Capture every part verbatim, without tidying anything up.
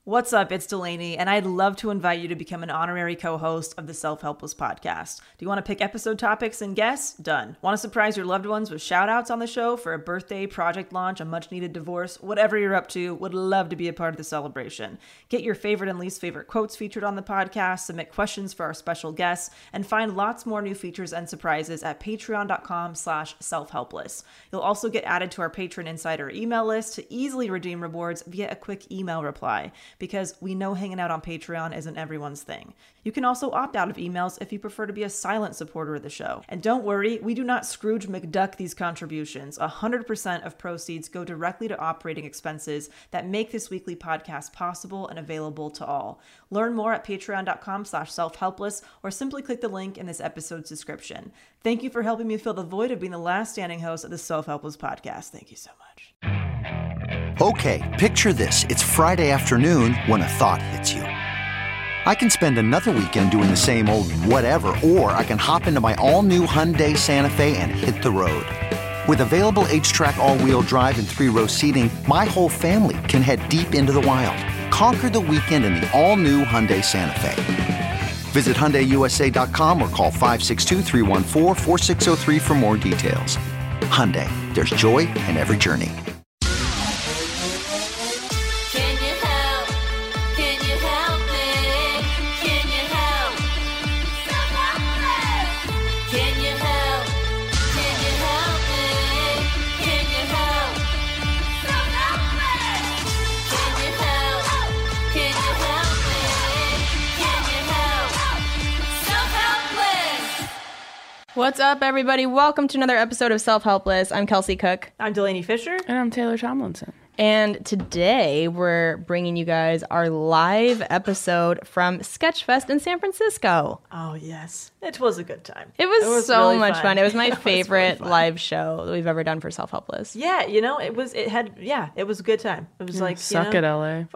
What's up? It's Delaney, and I'd love to invite you to become an honorary co-host of the Self-Helpless podcast. Do you want to pick episode topics and guests? Done. Want to surprise your loved ones with shout-outs on the show for a birthday, project launch, a much-needed divorce? Whatever you're up to, would love to be a part of the celebration. Get your favorite and least favorite quotes featured on the podcast, submit questions for our special guests, and find lots more new features and surprises at patreon.com slash self-helpless. You'll also get added to our Patron Insider email list to easily redeem rewards via a quick email reply, because we know hanging out on Patreon isn't everyone's thing. You can also opt out of emails if you prefer to be a silent supporter of the show. And don't worry, we do not Scrooge McDuck these contributions. one hundred percent of proceeds go directly to operating expenses that make this weekly podcast possible and available to all. Learn more at patreon.com slash self-helpless or simply click the link in this episode's description. Thank you for helping me fill the void of being the last standing host of the Self-Helpless podcast. Thank you so much. Okay, picture this. It's Friday afternoon when a thought hits you. I can spend another weekend doing the same old whatever, or I can hop into my all-new Hyundai Santa Fe and hit the road. With available H-Track all-wheel drive and three-row seating, my whole family can head deep into the wild. Conquer the weekend in the all-new Hyundai Santa Fe. Visit Hyundai U S A dot com or call five six two, three one four, four six zero three for more details. Hyundai, there's joy in every journey. What's up, everybody? Welcome to another episode of Self-Helpless. I'm Kelsey Cook. I'm Delaney Fisher. And I'm Taylor Tomlinson. And today we're bringing you guys our live episode from Sketchfest in San Francisco. Oh, yes. It was a good time. It was, it was so really much fun. fun. It was my was favorite really live show that we've ever done for Self-Helpless. Yeah, you know, it was, it had, yeah, it was a good time. It was like, Suck you it, know, L A.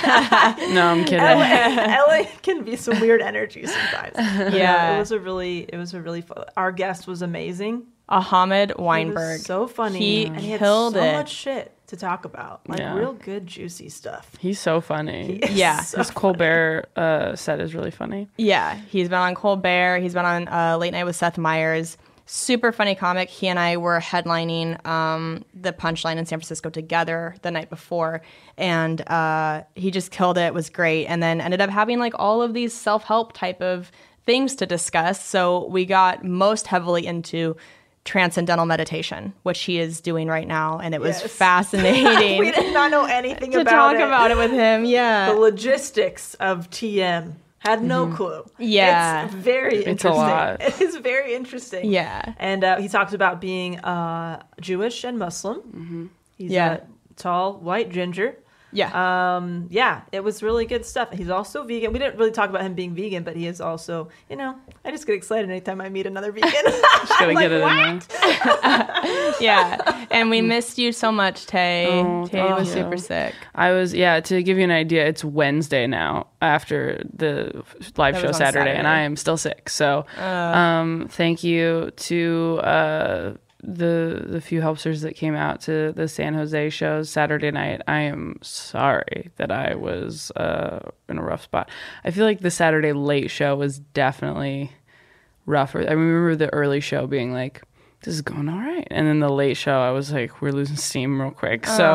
No, I'm kidding. L A, L A can be some weird energy sometimes. Yeah. It was a really, it was a really fun. Our guest was amazing. Ahmed He Weinberg. was so funny. He and he had killed so it. much shit to talk about. Like Yeah. real good, juicy stuff. He's so funny. He is Yeah. so His Colbert uh, set is really funny. Yeah, he's been on Colbert. He's been on uh, Late Night with Seth Meyers. Super funny comic. He and I were headlining um, the Punchline in San Francisco together the night before, and uh, he just killed it. It was great, and then ended up having like all of these self-help type of things to discuss. So we got most heavily into transcendental meditation, which he is doing right now, and it was Yes. fascinating. We did not know anything to about talk it. about it with him. Yeah, The logistics of T M. Had no clue. Yeah. It's very It's a interesting. lot. It is very interesting. Yeah. And uh, he talked about being uh, Jewish and Muslim. Mm-hmm. He's Yeah. a tall, white ginger. yeah. Um, yeah, it was really good stuff. He's also vegan. We didn't really talk about him being vegan, but he is also, you know, I just get excited anytime I meet another vegan. Just gotta I'm get it like, in there. Yeah, and we missed you so much, Tay. Oh, Tay thank was you. super sick. I was, yeah, to give you an idea, it's Wednesday now after the live That show was on Saturday, Saturday. and I am still sick. So um, thank you to uh, the the few helpsters that came out to the San Jose shows Saturday night. I am sorry that I was uh, in a rough spot. I feel like the Saturday late show was definitely rougher. I remember the early show being like, this is going all right. And then the late show, I was like, we're losing steam real quick. So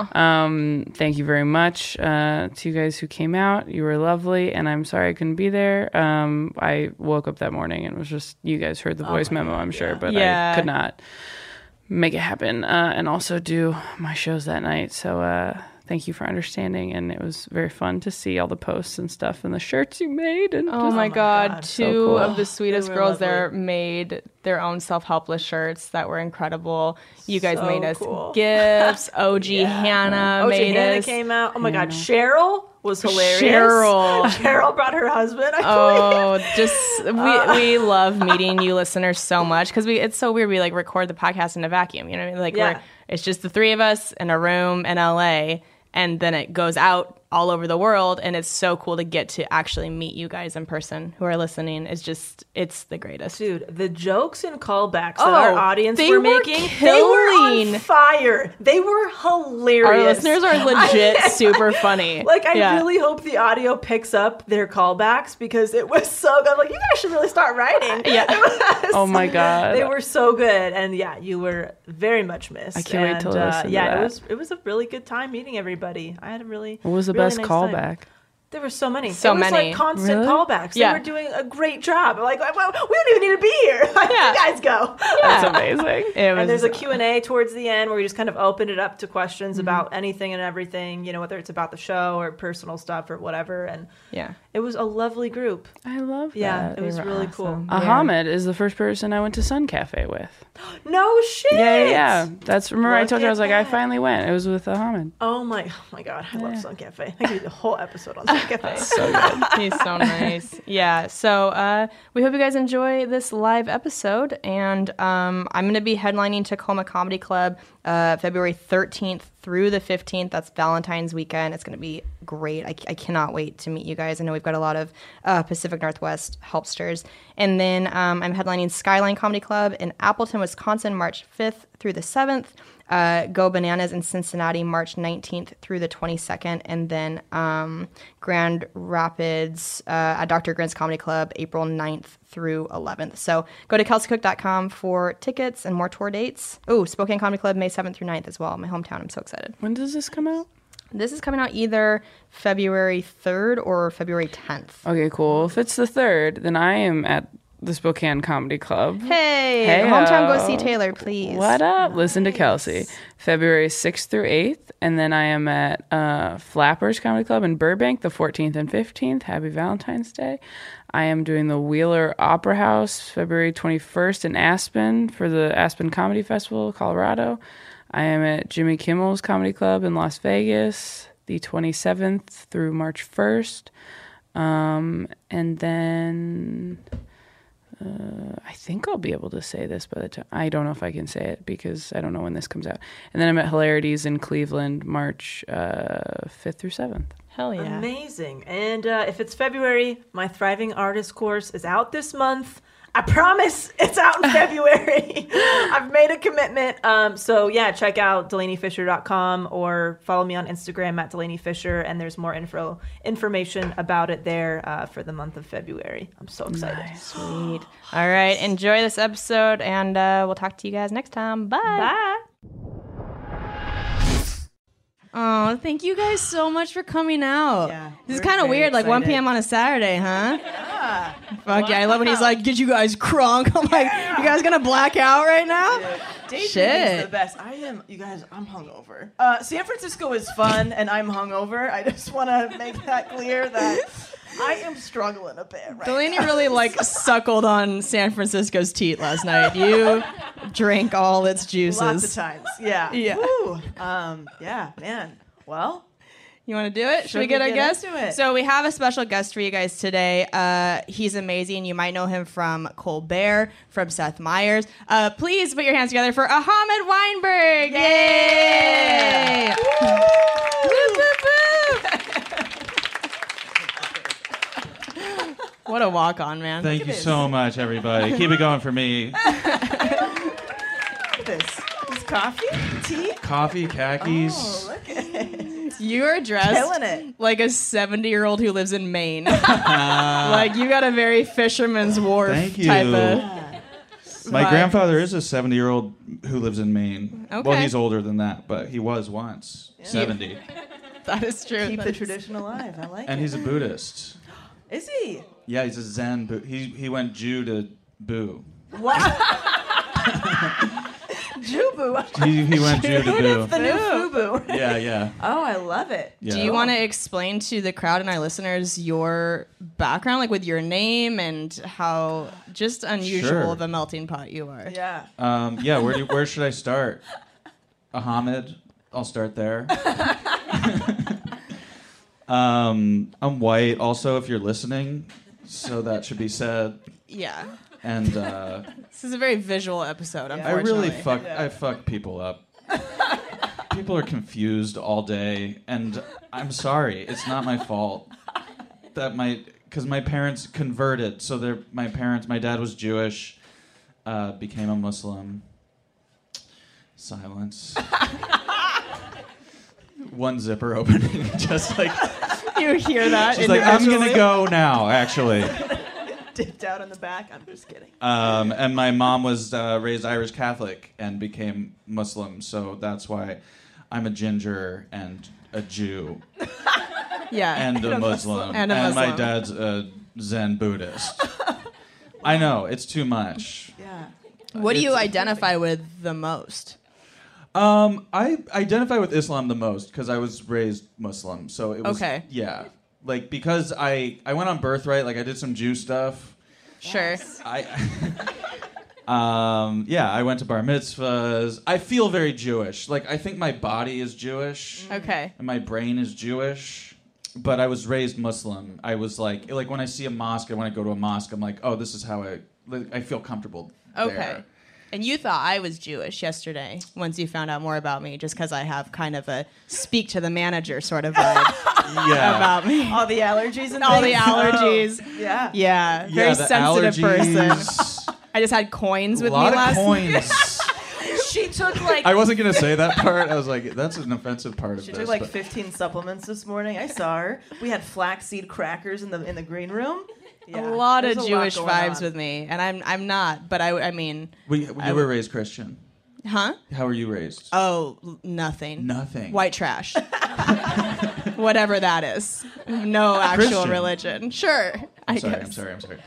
um, thank you very much uh, to you guys who came out. You were lovely. And I'm sorry I couldn't be there. Um, I woke up that morning and it was just, you guys heard the voice memo, I'm sure. But Yeah. I could not make it happen uh, and also do my shows that night. So uh, thank you for understanding. And it was very fun to see all the posts and stuff and the shirts you made. And Oh just- my god, God, two so cool. of the sweetest They were girls there lovely. made their own self-helpless shirts that were incredible. You guys So made us cool. gifts. O G Yeah. Hannah O G made Hannah us. came out. Oh my God, Cheryl was hilarious. Cheryl. Cheryl brought her husband. I Oh, just we we love meeting you listeners so much because we it's so weird. We like record the podcast in a vacuum. You know what I mean? Like Yeah. we're it's just the three of us in a room in L A, and then it goes out all over the world, and it's so cool to get to actually meet you guys in person who are listening. It's just, it's the greatest. Dude, the jokes and callbacks Oh, that our audience they were were making, killing. they were on fire. They were hilarious. Our listeners are legit super funny. Like, I Yeah. really hope the audio picks up their callbacks because it was so good. I'm like, you guys should really start writing. Yeah. It was- Oh my God. They were so good. And yeah, you were very much missed. I can't wait and, to uh, listen to Yeah, that. it was it was a really good time meeting everybody. I had a really What was the really best nice time. callback? There were so many. So it was many. like constant Really? callbacks. They Yeah. were doing a great job. Like, well, we don't even need to be here. Like, Yeah. you guys go. That's amazing. It was, And there's a Q and A towards the end where we just kind of opened it up to questions about anything and everything, you know, whether it's about the show or personal stuff or whatever. And yeah. it was a lovely group. I love Yeah, that. it was were really awesome. cool. Ahmed is the first person I went to Sun Cafe with. No shit. Yeah, yeah, yeah. That's remember I Look told you I at was like I that. finally went. It was with Ahmed. Oh my, oh my God, I love Sun Cafe. I could do the whole episode on Sun Cafe. So good. He's so nice. Yeah. So uh, we hope you guys enjoy this live episode. And um, I'm going to be headlining Tacoma Comedy Club uh, February thirteenth through the fifteenth. That's Valentine's weekend. It's going to be great. I, I cannot wait to meet you guys. I know we've got a lot of uh, Pacific Northwest helpsters. And then um, I'm headlining Skyline Comedy Club in Appleton, Wisconsin, March fifth through the seventh. Uh, Go Bananas in Cincinnati, March nineteenth through the twenty-second. And then um, Grand Rapids uh, at Doctor Grint's Comedy Club, April ninth through eleventh. So go to kelsey cook dot com for tickets and more tour dates. Oh, Spokane Comedy Club, May seventh through ninth as well. My hometown. I'm so excited. When does this come out? This is coming out either February third or February tenth. Okay, cool. If it's the third, then I am at the Spokane Comedy Club. Hey, Hey-o. hometown, go see Taylor, please. What up? Listen to Kelsey. February sixth through eighth. And then I am at uh, Flappers Comedy Club in Burbank the fourteenth and fifteenth. Happy Valentine's Day. I am doing the Wheeler Opera House February twenty-first in Aspen for the Aspen Comedy Festival, Colorado. I am at Jimmy Kimmel's Comedy Club in Las Vegas the twenty-seventh through March first. Um, and then... Uh, I think I'll be able to say this by the time. I don't know if I can say it because I don't know when this comes out. And then I'm at Hilarities in Cleveland, March uh, fifth through seventh. Hell yeah. Amazing. And uh, if it's February, my Thriving Artist course is out this month. I promise it's out in February. I've made a commitment. Um, so yeah, check out delaney fisher dot com or follow me on Instagram at Delaney Fisher, and there's more info information about it there uh, for the month of February. I'm so excited. Nice. Sweet. All right. Enjoy this episode, and uh, we'll talk to you guys next time. Bye. Bye. Oh, thank you guys so much for coming out. Yeah, this is we're kind of very weird, like one excited. p.m. on a Saturday, huh? Yeah. Fuck yeah, I love when he's like, get you guys crunk. I'm like, you guys gonna black out right now? Daydreaming Shit. is the best. I am, you guys, I'm hungover. Uh, San Francisco is fun, and I'm hungover. I just want to make that clear that I am struggling a bit right Delaney now. really like suckled on San Francisco's teat last night. You drank all its juices. Lots of times. Yeah. Yeah. Woo. Um, yeah, man. Well, You want to do it? Should, Should we get we our get guest? into it? So we have a special guest for you guys today. Uh, he's amazing. You might know him from Colbert, from Seth Meyers. Uh, please put your hands together for Ahmed Weinberg. Yay! Woo, woo, woo. What a walk on, man. Thank you this. so much, everybody. Keep it going for me. look at this. This coffee? Tea? Coffee, khakis. Oh, look at it. You're dressed Killing it. like a seventy-year-old who lives in Maine. Like, you got a very Fisherman's Wharf Thank you. type of... My vibe. grandfather is a seventy-year-old who lives in Maine. Well, Okay. he's older than that, but he was once seventy. That is true. Keep That the is- tradition alive. I like And it. he's a Buddhist. Is he? Yeah, he's a Zen. Bu- he he went Jew to Boo. What? Jubu. He, he went Jew to Boo. The new Fubu. Yeah, yeah. Oh, I love it. yeah. Do you want to explain to the crowd and our listeners your background, like with your name and how just unusual Sure. of a melting pot you are? Yeah. Um, yeah, where do you, where should I start? Ahmed, I'll start there. um, I'm white. Also, if you're listening, so that should be said. Yeah. And uh, This is a very visual episode, I unfortunately. really fuck. I fuck people up. people are confused all day, and I'm sorry. It's not my fault. That my because my parents converted. So they're my parents. My dad was Jewish, uh, became a Muslim. Silence. One zipper opening, just like You hear that? she's like, I'm gonna go now. Actually. Dipped out in the back. I'm just kidding. Um, and my mom was uh, raised Irish Catholic and became Muslim, so that's why I'm a ginger and a Jew Yeah. and a Muslim, And a my Muslim. dad's a Zen Buddhist. I know it's too much. Yeah. What do you It's- identify with the most? Um, I identify with Islam the most because I was raised Muslim, so it was Okay. yeah, like because I I went on birthright, like I did some Jew stuff. Sure. I, um, yeah, I went to bar mitzvahs. I feel very Jewish. Like, I think my body is Jewish. Okay. And my brain is Jewish. But I was raised Muslim. I was like, like when I see a mosque, and when I go to a mosque, I'm like, oh, this is how I, like, I feel comfortable Okay. there. And you thought I was Jewish yesterday once you found out more about me, just because I have kind of a speak to the manager sort of vibe Yeah. about me. All the allergies and All the things? allergies. Oh, yeah. Yeah, Yeah, very the sensitive person. allergies. I just had coins A with lot me of last coins. She took like I wasn't going to say that part. I was like, that's an offensive part of she this. took like but- fifteen supplements this morning. I saw her. We had flaxseed crackers in the in the green room. Yeah, A lot there's of a Jewish going vibes on. with me, and I'm I'm not, but I I mean, We, you I- were raised Christian. huh? How were you raised? Oh, l- nothing. Nothing. White trash. Whatever that is. No actual Christian. religion. Sure. I'm I sorry, guess. I'm sorry, I'm sorry.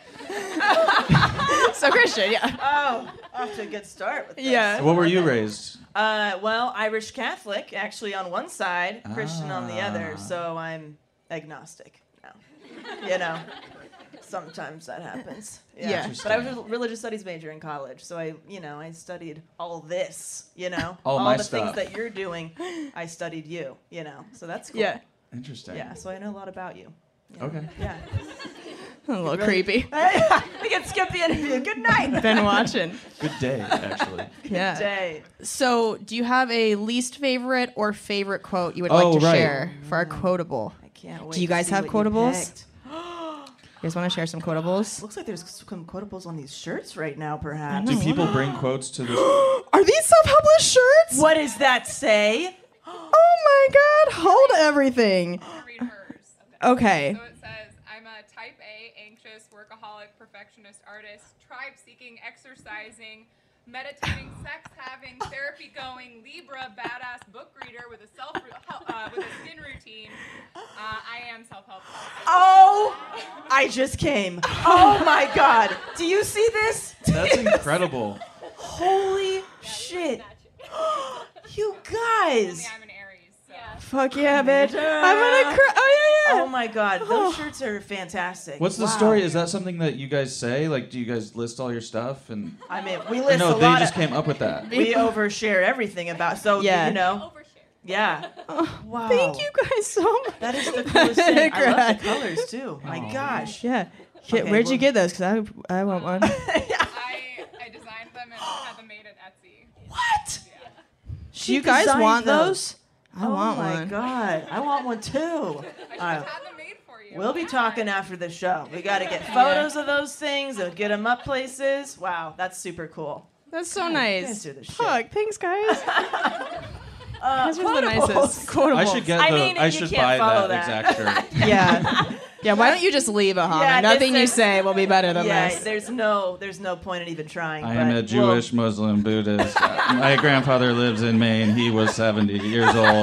So Christian, yeah. Oh, off to a good start with this. Yeah. What were you raised? Uh, well, Irish Catholic, actually on one side, Christian on the other. Ah. So I'm agnostic now. You know, sometimes that happens. Yeah. Yeah. But I was a religious studies major in college, so I, you know, I studied all this. You know, All my the stuff. things that you're doing. I studied you. You know, so that's cool. Yeah. Interesting. Yeah. So I know a lot about you. you know? Okay. Yeah. A little creepy. we can skip the interview. Good night. Been watching. Good day, actually. Yeah. Day. So, do you have a least favorite or favorite quote you would Oh, like to right. share for our quotable? I can't wait. Do you to guys see have what you quotables? picked. You guys want to share some quotables? Looks like there's some quotables on these shirts right now, perhaps. Do people bring quotes to this? Are these self-published shirts? What does that say? Oh my god, hold everything. I'll read hers. Okay. So it says, I'm a type A, anxious, workaholic, perfectionist artist, tribe seeking, exercising, meditating, sex having, therapy going, Libra, badass book reader with a self uh, with a skin routine. Uh, I am self help. Oh, I just came. Oh my God. Do you see this? That's incredible. Holy shit. You guys. I'm an Aries. So. Fuck yeah, bitch. I'm gonna cry. Oh yeah, yeah. Oh my God. Those shirts are fantastic. What's the Wow. story? Is that something that you guys say? Like, do you guys list all your stuff? And I mean, we or list no, a they lot just of, came up with that. we overshare everything about, so, Yeah. you know. Overshare. Yeah. Wow. Thank you guys so much. That is the coolest thing. I love Cry. the colors too. My gosh. Yeah. Shit, Okay, where'd you well- get those? Cause I I want one. I, I designed them and had them made at Etsy. What? Do you guys designed want those? those? I Oh want my one. God. I want one too. I should Uh, have had them made for you. We'll be talking after the show. We got to get photos of those things and get them up places. Wow, that's super cool. That's so you nice. guys do this shit. Fuck, thanks guys. Uh, Those are the quotables. nicest. Quotables. I should get the. I mean, I you should can't buy follow that, that. exact shirt. Yeah. Yeah, why don't you just leave a Hama? Yeah, Nothing this you is- say will be better than Yeah, this. there's no, there's no point in even trying. I but am a we'll- Jewish Muslim Buddhist. My grandfather lives in Maine. He was seventy years old.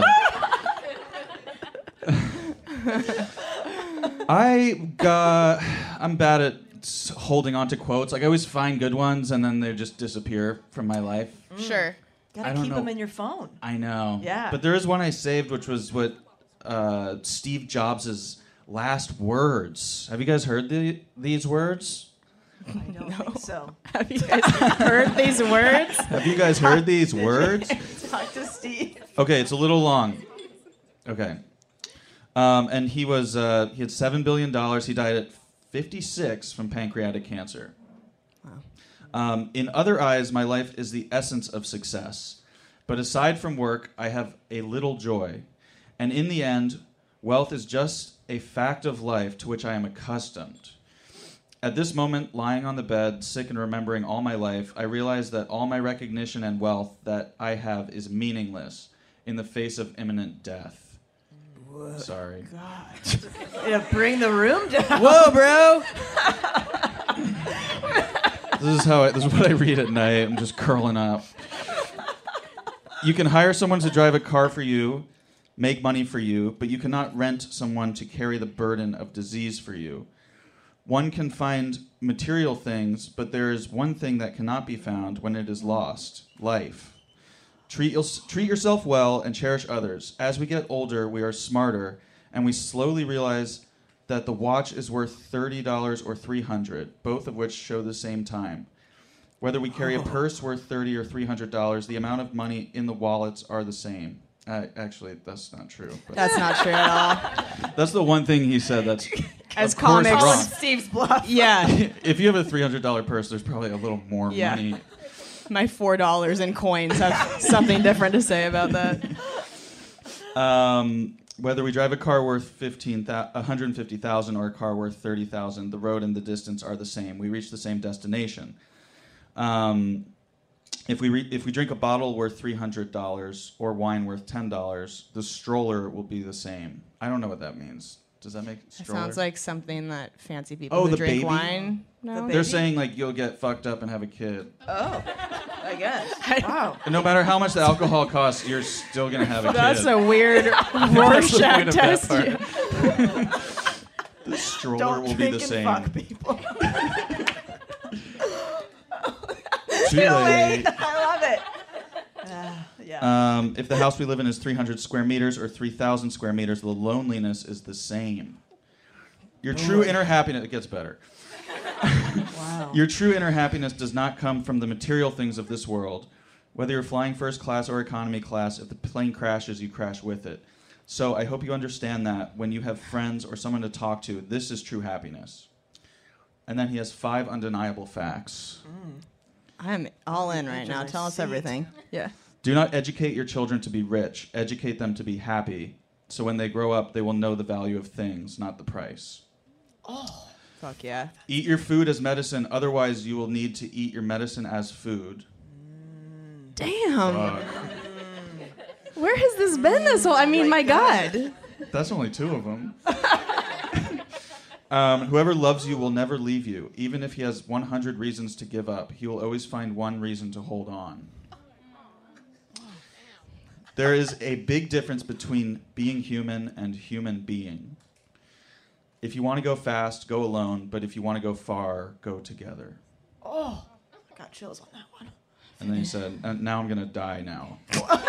I got. I'm bad at s- holding on to quotes. Like I always find good ones and then they just disappear from my life. Sure. Gotta I don't keep know. them in your phone. I know. Yeah. But there is one I saved, which was what uh, Steve Jobs' last words. Have you guys heard the, these words? I don't think so. Have you guys heard these words? Have you guys heard these words? Talk to Steve. Okay, it's a little long. Okay. Um, and he was uh, he had seven billion dollars. He died at fifty-six from pancreatic cancer. Um, in other eyes, my life is the essence of success. But aside from work, I have a little joy. And in the end, wealth is just a fact of life to which I am accustomed. At this moment, lying on the bed, sick and remembering all my life, I realize that all my recognition and wealth that I have is meaningless in the face of imminent death. Whoa. Sorry. God. Yeah, bring the room down. Whoa, bro. This is how I, this is what I read at night. I'm just curling up. You can hire someone to drive a car for you, make money for you, but you cannot rent someone to carry the burden of disease for you. One can find material things, but there is one thing that cannot be found when it is lost: life. Treat, your, treat yourself well and cherish others. As we get older, we are smarter, and we slowly realize that the watch is worth thirty dollars or three hundred dollars, both of which show the same time. Whether we carry a purse worth thirty dollars or three hundred dollars, the amount of money in the wallets are the same. Uh, actually, that's not true. But That's not true at all. that's the one thing he said that's As of course comics- wrong. Steve's bluff. Yeah. If you have a three hundred dollars purse, there's probably a little more Yeah. money. My four dollars in coins have something different to say about that. Um, whether we drive a car worth fifteen, one hundred fifty thousand dollars or a car worth thirty thousand dollars, the road and the distance are the same. We reach the same destination. Um, if we re- if we drink a bottle worth three hundred dollars or wine worth ten dollars, the stroller will be the same. I don't know what that means. Does that make It stroller? sounds like something that fancy people Oh, who the drink baby? wine know. The They're baby? saying like you'll get fucked up and have a kid. Oh, I guess. Wow. And no matter how much the alcohol costs, you're still gonna have a That's kid. a weird That's the Rorschach point of that test. part. The stroller Don't will drink be the and same. fuck people. Too late. I love it. Uh, yeah. Um, if the house we live in is three hundred square meters or three thousand square meters, the loneliness is the same. Your true inner happiness, it gets better. Wow. Your true inner happiness does not come from the material things of this world. Whether you're flying first class or economy class, if the plane crashes, you crash with it. So I hope you understand that when you have friends or someone to talk to, this is true happiness. And then he has five undeniable facts. I'm all in right now. Tell us seat. everything. Yeah. Do not educate your children to be rich. Educate them to be happy. So when they grow up, they will know the value of things, not the price. Fuck yeah. Eat your food as medicine. Otherwise, you will need to eat your medicine as food. Damn. Fuck. Where has this been this whole? I mean, my God. That's only two of them. um, whoever loves you will never leave you. Even if he has one hundred reasons to give up, he will always find one reason to hold on. There is a big difference between being human and human being. If you want to go fast, go alone. But if you want to go far, go together. Oh, I got chills on that one. And then he said, and now I'm going to die now.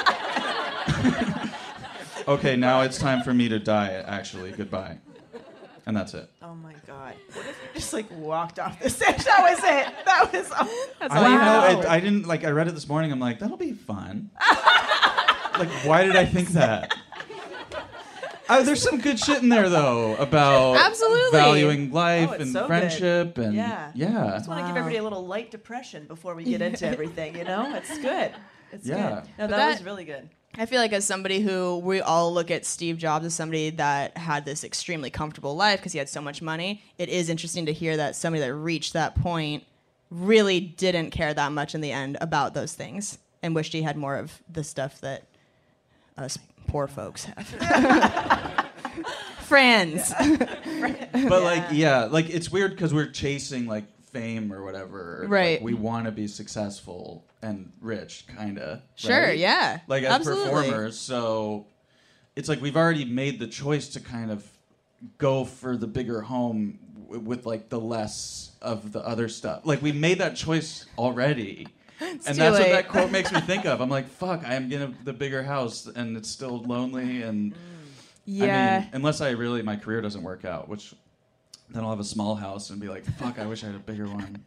Okay, now it's time for me to die, actually. Goodbye. And that's it. Oh my God. What if you just like walked off the stage? That was it. That was all. That's I all you don't have. know. It, I didn't, like, I read it this morning. I'm like, that'll be fun. Like, why did I think that? Oh, there's some good shit in there, though, about Absolutely. valuing life Oh, it's and so good. friendship. And Yeah. I yeah. just want to give everybody a little light depression before we get into everything, you know? It's good. It's Yeah. good. No, But that, that- was really good. I feel like as somebody who we all look at Steve Jobs as somebody that had this extremely comfortable life because he had so much money, it is interesting to hear that somebody that reached that point really didn't care that much in the end about those things and wished he had more of the stuff that us poor folks have. Friends. But, like, yeah, like, it's weird because we're chasing, like, fame or whatever. Like, Right. we want to be successful and rich, kind of. Sure, right? yeah. Like, as Absolutely. performers, so it's like we've already made the choice to kind of go for the bigger home w- with, like, the less of the other stuff. Like, we made that choice already. and too that's what late. that quote makes me think of. I'm like, fuck, I am getting the bigger house, and it's still lonely, and Yeah. I mean, unless I really, my career doesn't work out, which then I'll have a small house and be like, fuck, I wish I had a bigger one.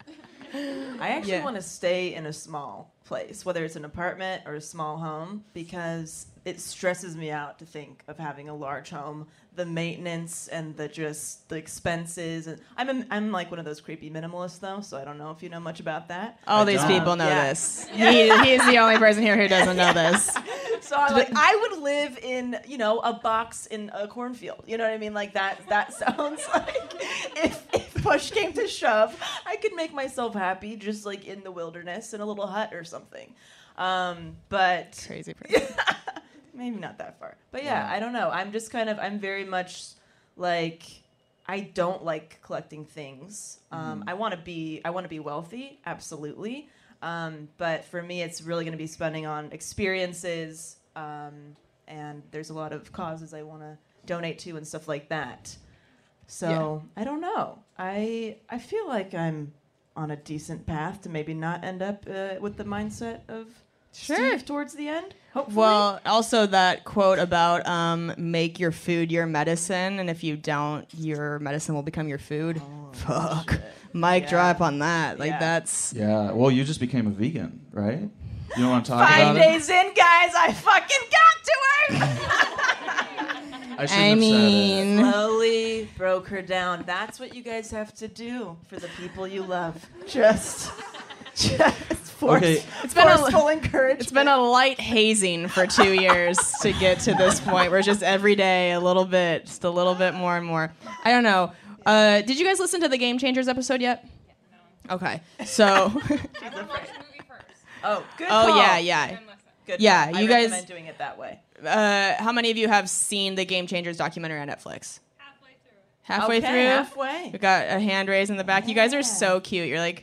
I actually Yeah. want to stay in a small place, whether it's an apartment or a small home, because it stresses me out to think of having a large home, the maintenance and the just the expenses. And I'm a, I'm like one of those creepy minimalists though, so I don't know if you know much about that. All I these don't. people know Yeah. this. He, he's the only person here who doesn't know this. So I'm like, I would live in, you know, a box in a cornfield. You know what I mean? Like that. That sounds like if, if push came to shove, I could make myself happy just like in the wilderness in a little hut or something. Um, but Crazy person. maybe not that far. But yeah, I don't know. I'm just kind of. I'm very much like. I don't like collecting things. Um, I want to be. I want to be wealthy. Absolutely. Um, but for me, it's really going to be spending on experiences, um, and there's a lot of causes I want to donate to and stuff like that. So I don't know. I I feel like I'm on a decent path to maybe not end up uh, with the mindset of Sure. Steve towards the end. Hopefully. Well, also that quote about um, make your food your medicine, and if you don't, your medicine will become your food. Fuck. Mic Yeah. drop on that. Like, Yeah. that's... Yeah. Well, you just became a vegan, right? You don't want to talk Five about days in, guys, I fucking got to her. it? I, shouldn't I have mean... Slowly broke her down. That's what you guys have to do for the people you love. Just, just force, Okay. It's been a- forceful encouragement. It's been a light hazing for two years to get to this point where it's just every day a little bit, just a little bit more and more. I don't know. Uh, did you guys listen to the Game Changers episode yet? Okay. So, I would watch the movie first. Oh, good oh call. yeah, yeah. Then listen. Good Yeah, call. I you guys- recommend doing it that way. Uh, how many of you have seen the Game Changers documentary on Netflix? Halfway through it. Halfway Okay, through? halfway. We got a hand raised in the back. You guys are so cute. You're like...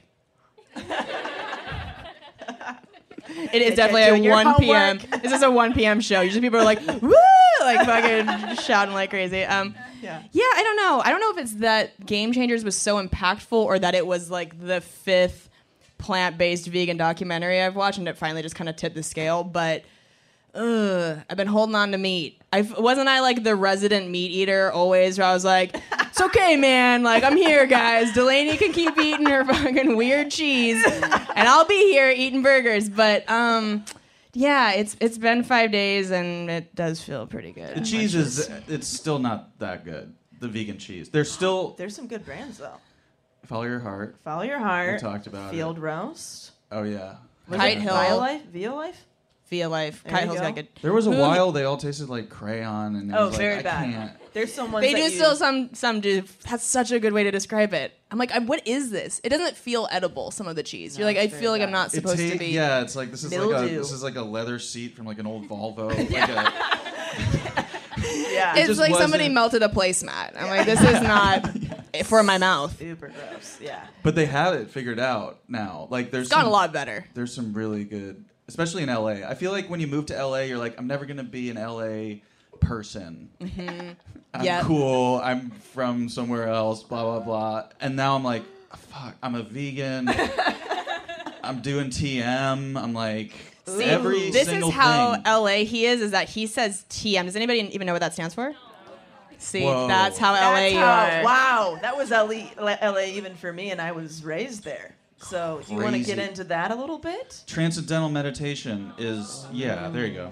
It is You're definitely doing a your one p.m. homework. This is a one p.m. show. Usually people are like, woo! Like fucking shouting like crazy. Um, Yeah. yeah, I don't know. I don't know if it's that Game Changers was so impactful or that it was like the fifth plant-based vegan documentary I've watched and it finally just kind of tipped the scale. But ugh, I've been holding on to meat. I wasn't I like the resident meat eater always, where I was like, it's okay, man. Like I'm here, guys. Delaney can keep eating her fucking weird cheese, and I'll be here eating burgers. But um, yeah, it's it's been five days and it does feel pretty good. The cheese is, it's still not that good. The vegan cheese. There's still, There's some good brands though. follow your heart. Follow your heart. We talked about Field it. Roast. Oh, yeah. Kite Hill. Violife. Violife. Via Life. There Kite you Hill's go. got good. There was a Who- while they all tasted like crayon. And it Oh, was like, very I bad. can't. There's some ones They that do you, still some some do. That's such a good way to describe it. I'm like, I, what is this? It doesn't feel edible. Some of the cheese. You're like, I it's very feel like I'm bad. not It supposed ta- to be. Yeah, it's like this is like a Mildew. this is like a leather seat from like an old Volvo. Like a, Yeah. It It's just like somebody wasn't- melted a placemat. I'm like, this is not for my mouth. super gross. Yeah. but they have it figured out now. Like there's It's gotten a some- lot better. There's some really good, especially in L A. I feel like when you move to L A, you're like, I'm never gonna be an L A person. I'm Yep. cool. I'm from somewhere else. Blah blah blah. And now I'm like, fuck. I'm a vegan. I'm doing T M. I'm like every This single is how thing. L A he is. Is that he says T M? Does anybody even know what that stands for? See, Whoa. that's how L A That's you how- are. Wow, that was L A, L A even for me, and I was raised there. So, do you want to get Crazy. into that a little bit? Transcendental meditation is yeah. There you go.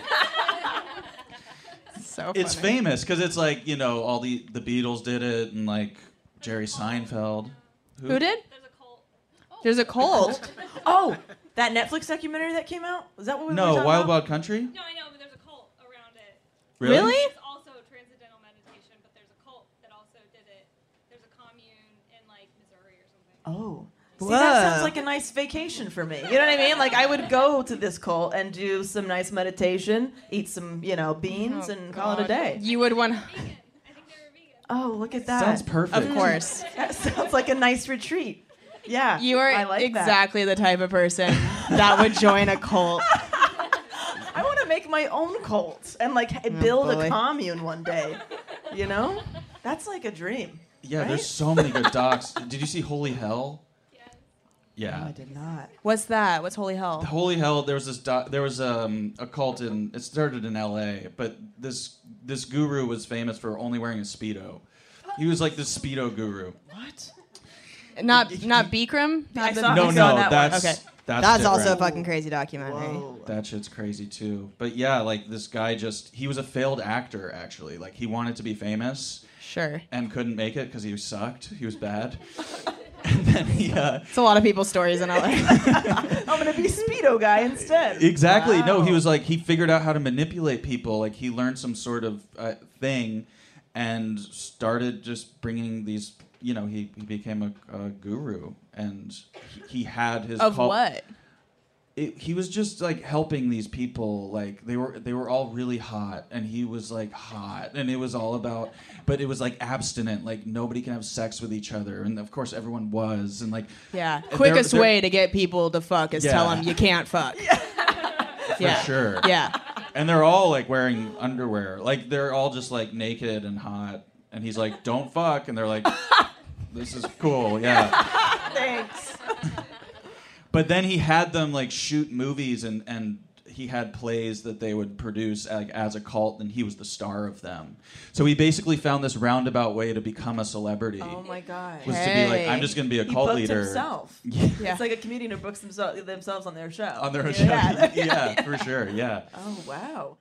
So It's funny. famous because it's like you know all the the Beatles did it and like Jerry Seinfeld. Who did? There's a cult. There's a cult. Oh, that Netflix documentary that came out? Was that what we were No, talking Wild about? Wild Country. No, I know, but there's a cult around it. Really? It's also transcendental meditation, but there's a cult that also did it. There's a commune in like Missouri or something. Oh. See, that Whoa. sounds like a nice vacation for me. You know what I mean? Like, I would go to this cult and do some nice meditation, eat some, you know, beans, and call it a day. You would want. Vegan. I think they were vegan. Oh, look at that. Sounds perfect. Of course. That sounds like a nice retreat. Yeah. You are I like that. exactly the type of person that would join a cult. I want to make my own cult and like h- build boy. a commune one day. You know, that's like a dream. Yeah, Right? there's so many good docs. Did you see Holy Hell? Yeah. I did not. What's that? What's Holy Hell? Holy Hell! There was this. Doc, there was um, a cult in. It started in L A, but this this guru was famous for only wearing a speedo. He was like the speedo guru. What? Not not Bikram. I Not the- saw- No, I no, that one. that's Okay. that's, That's also a different. fucking crazy documentary. That shit's crazy too. But yeah, like this guy just he was a failed actor actually. Like he wanted to be famous Sure. and couldn't make it because he sucked. He was bad. And then he uh, It's a lot of people's stories in L A. I'm gonna be Speedo guy instead. exactly no. Wow. He was like he figured out how to manipulate people. Like he learned some sort of uh, thing and started just bringing these. You know, he, he became a, a guru, and he, he had his Of cult- what? It, he was just like helping these people. Like they were they were all really hot, and he was like hot, and it was all about. But it was like abstinent. Like nobody can have sex with each other, and of course everyone was, and like Yeah. They're- Quickest they're- way to get people to fuck is Yeah. tell them you can't fuck. for yeah. sure. Yeah. And they're all like wearing underwear. Like they're all just like naked and hot. And he's like, "Don't fuck," and they're like, "This is cool, yeah." Thanks. But then he had them like shoot movies, and, and he had plays that they would produce like, as a cult, and he was the star of them. So he basically found this roundabout way to become a celebrity. Oh my god. Was to be like, Hey. I'm just going to be a He cult booked leader. himself. Yeah. Yeah. It's like a comedian who books themselves themselves on their show. On their own Yeah. show. Yeah, for sure. Yeah. Oh wow.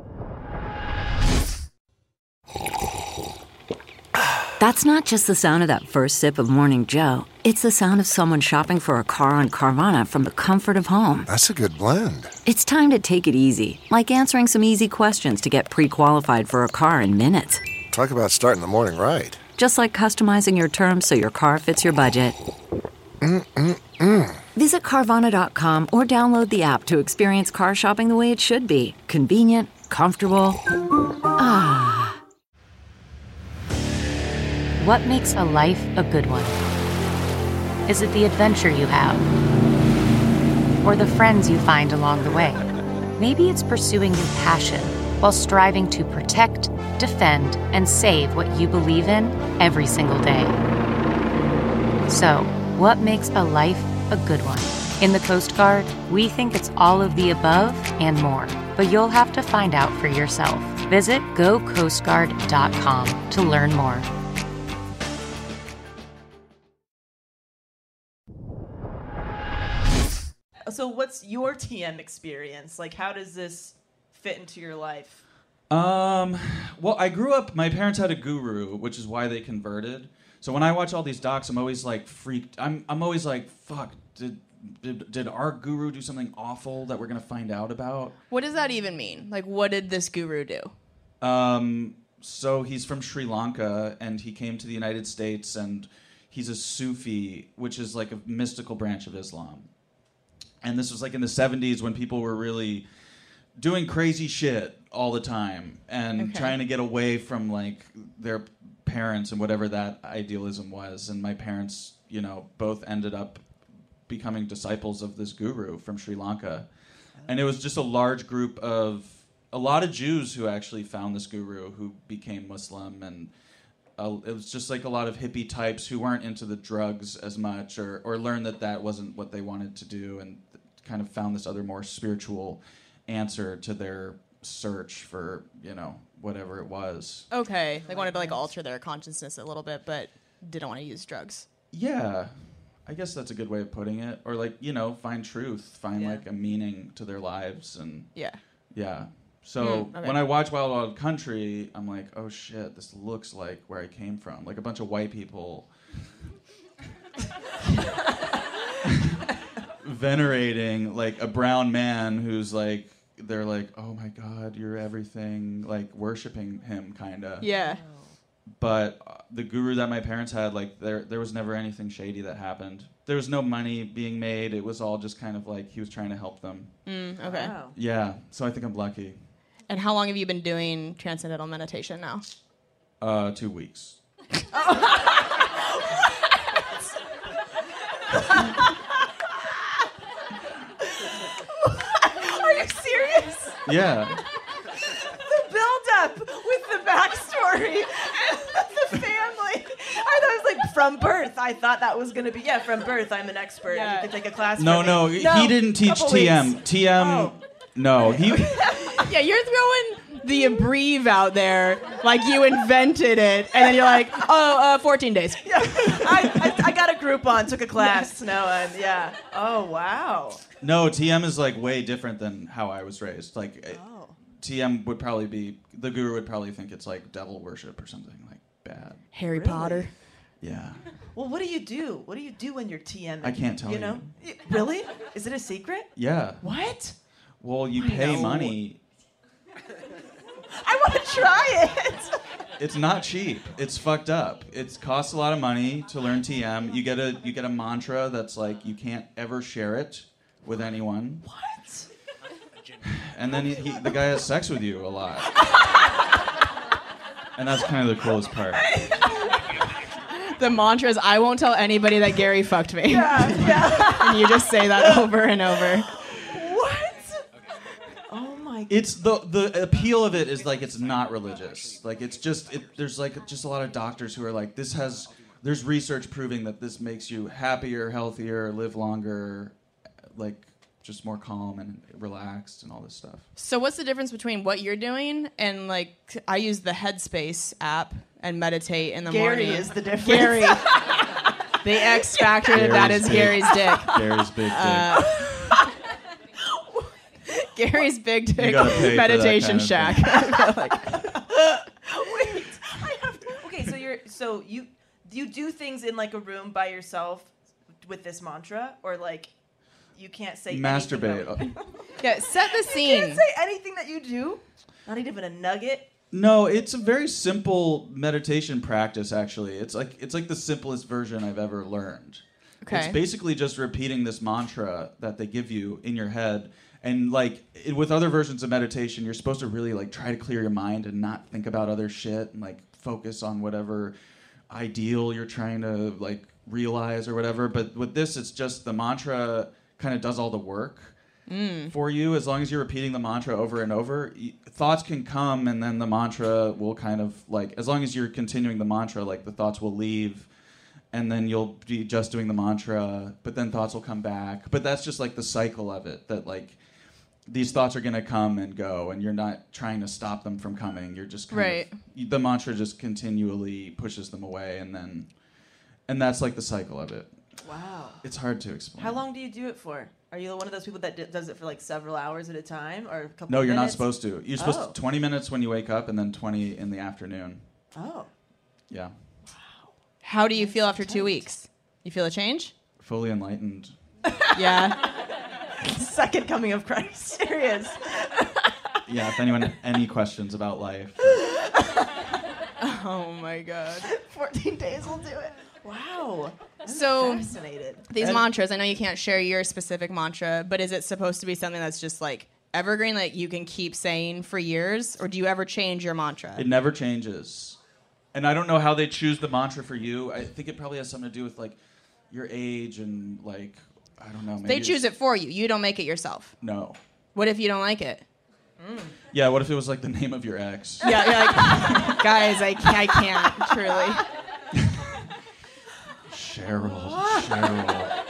That's not just the sound of that first sip of Morning Joe. It's the sound of someone shopping for a car on Carvana from the comfort of home. That's a good blend. It's time to take it easy, like answering some easy questions to get pre-qualified for a car in minutes. Talk about starting the morning right. Just like customizing your terms so your car fits your budget. Mm-mm-mm. Visit Carvana dot com or download the app to experience car shopping the way it should be. Convenient, comfortable. Ah. What makes a life a good one? Is it the adventure you have? Or the friends you find along the way? Maybe it's pursuing your passion while striving to protect, defend, and save what you believe in every single day. So, what makes a life a good one? In the Coast Guard, we think it's all of the above and more, but you'll have to find out for yourself. Visit go coast guard dot com to learn more. So what's your T M experience? Like how does this fit into your life? Um, well, I grew up, my parents had a guru, which is why they converted. So when I watch all these docs, I'm always like freaked. I'm I'm always like, fuck, did did, did our guru do something awful that we're going to find out about? What does that even mean? Like, what did this guru do? Um, so he's from Sri Lanka, and he came to the United States, and he's a Sufi, which is like a mystical branch of Islam. And this was like in the seventies when people were really doing crazy shit all the time and Okay. trying to get away from like their parents and whatever that idealism was. And my parents, you know, both ended up becoming disciples of this guru from Sri Lanka. And it was just a large group of a lot of Jews who actually found this guru who became Muslim, and uh, it was just like a lot of hippie types who weren't into the drugs as much, or, or learned that that wasn't what they wanted to do, and kind of found this other more spiritual answer to their search for, you know, whatever it was. Okay, they wanted to like alter their consciousness a little bit, but didn't want to use drugs. Yeah, I guess that's a good way of putting it. Or like, you know, find truth, find Yeah. like a meaning to their lives, and Yeah. yeah. So Mm, okay. when I watch Wild Wild Country, I'm like, oh shit, this looks like where I came from. Like a bunch of white people venerating like a brown man who's like, they're like, oh my God, you're everything, like worshiping him kind of. Yeah. But uh, the guru that my parents had, like there there was never anything shady that happened. There was no money being made. It was all just kind of like he was trying to help them. Mm, okay. Wow. Yeah, so I think I'm lucky. And how long have you been doing transcendental meditation now? Uh, two weeks. Are you serious? Yeah. The build-up with the backstory and the family. I thought it was like from birth. I thought that was gonna be yeah from birth. I'm an expert. Yeah. You could take a class. No, from no, me. he didn't teach couple T M. weeks. T M. Oh. No, he. Yeah, you're throwing the abreve out there, like you invented it, and then you're like, oh, uh, fourteen days. Yeah, I, I, I got a Groupon, took a class, no, and yeah. Oh, wow. No, T M is like way different than how I was raised. Like, it- Oh. T M would probably be, the guru would probably think it's like devil worship or something like bad. Harry Really? Potter. Yeah. Well, what do you do? What do you do when you're T M? I can't tell you. know? Y- Really? Is it a secret? Yeah. What? Well, you I pay know. money. I want to try it. It's not cheap. It's fucked up. It costs a lot of money to learn T M. You get a you get a mantra that's like you can't ever share it with anyone. What? And then he, he, the guy has sex with you a lot. And that's kind of the coolest part. The mantra is, I won't tell anybody that Gary fucked me. Yeah, yeah. And you just say that over and over. What? Oh my. It's the the appeal of it is like it's not religious. Like it's just it, there's like just a lot of doctors who are like this has there's research proving that this makes you happier, healthier, live longer, like just more calm and relaxed and all this stuff. So what's the difference between what you're doing and, like, I use the Headspace app and meditate in the Gary morning. is the difference. Gary. The X factor of that is Gary's Gary's dick. Gary's big dick. Uh, Gary's big You dick gotta pay for that meditation kind of shack. thing. I feel like. Wait, I have to. Okay, so you're so you you do things in like a room by yourself with this mantra, or like you can't say Masturbate. anything Yeah, set the You scene. can't say anything that you do. Not even a nugget. No, it's a very simple meditation practice. Actually, it's like it's like the simplest version I've ever learned. Okay. It's basically just repeating this mantra that they give you in your head, and like it, with other versions of meditation, you're supposed to really like try to clear your mind and not think about other shit and like focus on whatever ideal you're trying to like realize or whatever. But with this, it's just the mantra kind of does all the work. Mm. For you, as long as you're repeating the mantra over and over, y- thoughts can come, and then the mantra will kind of like, as long as you're continuing the mantra, like the thoughts will leave, and then you'll be just doing the mantra, but then thoughts will come back. But that's just like the cycle of it, that like these thoughts are gonna come and go, and you're not trying to stop them from coming. You're just kind Right. of, the mantra just continually pushes them away, and then, and that's like the cycle of it. Wow. It's hard to explain. How long do you do it for? Are you one of those people that d- does it for like several hours at a time, or a couple? No, of you're not minutes? supposed to. You're supposed Oh. to twenty minutes when you wake up, and then twenty in the afternoon. Oh. Yeah. How do you feel after two weeks? You feel a change? Fully enlightened. Yeah. Second coming of Christ. Serious. Yeah, if anyone had any questions about life. Oh my god. fourteen days will do it. Wow. I'm So fascinated. these And- mantras, I know you can't share your specific mantra, but is it supposed to be something that's just like evergreen, like you can keep saying for years, or do you ever change your mantra? It never changes. And I don't know how they choose the mantra for you. I think it probably has something to do with like your age and like I don't know. Maybe They it's- choose it for you. You don't make it yourself. No. What if you don't like it? Yeah. What if it was like the name of your ex? Yeah, you're like, guys, I, ca- I can't, truly. Cheryl. Cheryl.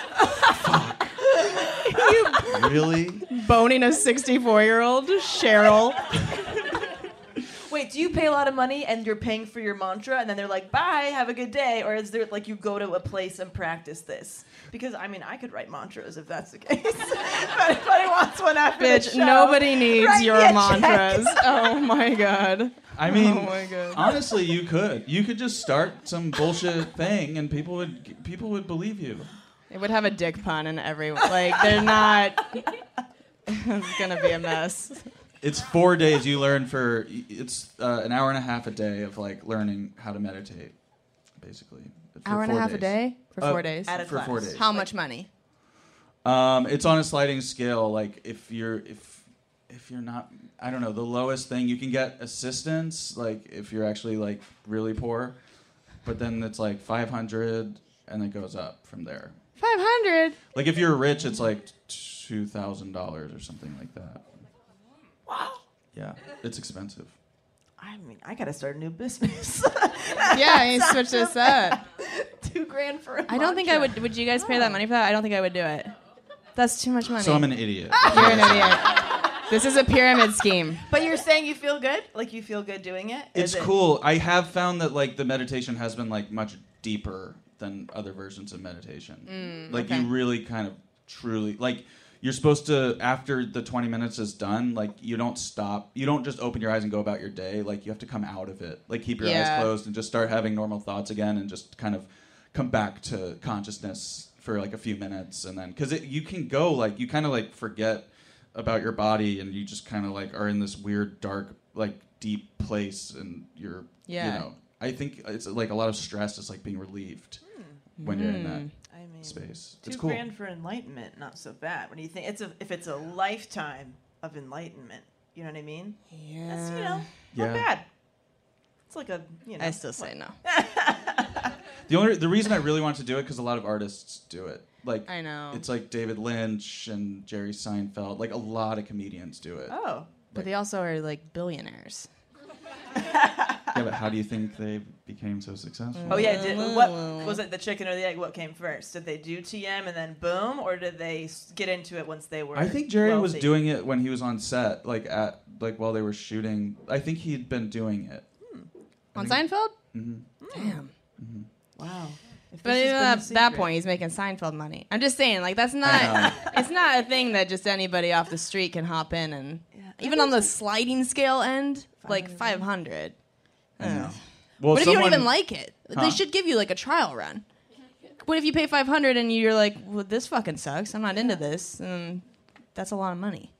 You Really? boning a sixty-four-year-old, Cheryl. Wait, do you pay a lot of money and you're paying for your mantra, and then they're like, "Bye, have a good day," or is there like you go to a place and practice this? Because I mean, I could write mantras if that's the case. If anybody wants one after the Bitch, show, nobody needs write your me a check. mantras. Oh my god. I mean, Oh my God. honestly, you could. You could just start some bullshit thing, and people would people would believe you. It would have a dick pun in every like they're not. It's gonna be a mess. It's four days you learn for. It's uh, an hour and a half a day of like learning how to meditate, basically. For Hour and a four half a days. day for Uh, four days. At a for class. four days. How much money? Um, it's on a sliding scale. Like if you're if if you're not, I don't know, the lowest thing you can get assistance. Like if you're actually like really poor, but then it's like five hundred, and it goes up from there. Five hundred. Like if you're rich, it's like two thousand dollars or something like that. Wow. Yeah, it's expensive. I mean, I gotta start a new business. Yeah, you switch this up. Two grand for a I don't think I mantra. would. Would you guys pay that money for that? I don't think I would do it. That's too much money. So I'm an idiot. You're an idiot. This is a pyramid scheme. But you're saying you feel good? Like you feel good doing it? It's Is it- cool. I have found that like the meditation has been like much deeper than other versions of meditation. Mm, like okay. you really kind of truly like you're supposed to after the twenty minutes is done, like you don't stop. You don't just open your eyes and go about your day. Like you have to come out of it. Like keep your Yeah. eyes closed and just start having normal thoughts again and just kind of come back to consciousness for like a few minutes and then cuz you can go like you kind of like forget about your body and you just kind of like are in this weird dark like deep place and you're Yeah. you know I think it's like a lot of stress is like being relieved when you're in that I mean, space. Two It's cool. grand for enlightenment, not so bad. When you think it's a if it's a lifetime of enlightenment, you know what I mean? Yeah. That's, you know, Yeah. not bad. It's like a, you know. I still say no. The only the reason I really want to do it because a lot of artists do it. Like I know. it's like David Lynch and Jerry Seinfeld. Like a lot of comedians do it. Oh. But they also are like billionaires. Yeah, but how do you think they became so successful? Oh yeah, did, what was it? The chicken or the egg? What came first? Did they do T M and then boom, or did they s- get into it once they were? I think Jerry was wealthy? doing it when he was on set, like at like while they were shooting. I think he'd been doing it. On Seinfeld? Mm-hmm. Damn. Wow. If But this has even been at the that secret- point, he's making Seinfeld money. I'm just saying, like, that's not, it's not a thing that just anybody off the street can hop in and, even on the sliding scale end, like five hundred. I know. Ugh. Well, What if you don't someone- even like it? Huh? They should give you, like, a trial run. What if you pay five hundred and you're like, well, this fucking sucks. I'm not into this. And that's a lot of money.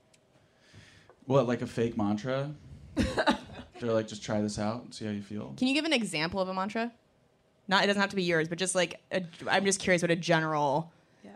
What, like a fake mantra? They're like, just try this out and see how you feel. Can you give an example of a mantra? Not, it doesn't have to be yours, but just like, a, I'm just curious what a general.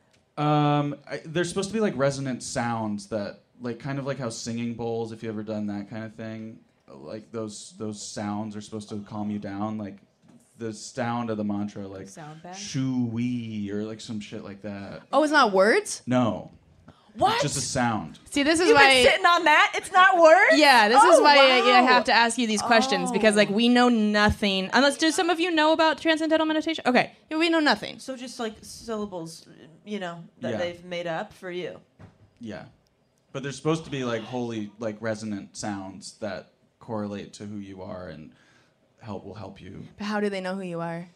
Um, I, there's supposed to be like resonant sounds that, like, kind of like how singing bowls, if you ever done that kind of thing, like those those sounds are supposed to calm you down. Like the sound of the mantra, like Sound bath? shoo-wee or like some shit like that. Oh, it's not words? No, What? it's just a sound. See, this is You've why. been sitting on that? It's not words? Yeah, this Oh, is why I, I wow. have to ask you these questions because, like, we know nothing. Unless, do some of you know about transcendental meditation? Okay, yeah, we know nothing. So just like syllables, you know, that Yeah. they've made up for you. Yeah, but there's supposed to be like holy, like resonant sounds that correlate to who you are and help will help you. But how do they know who you are?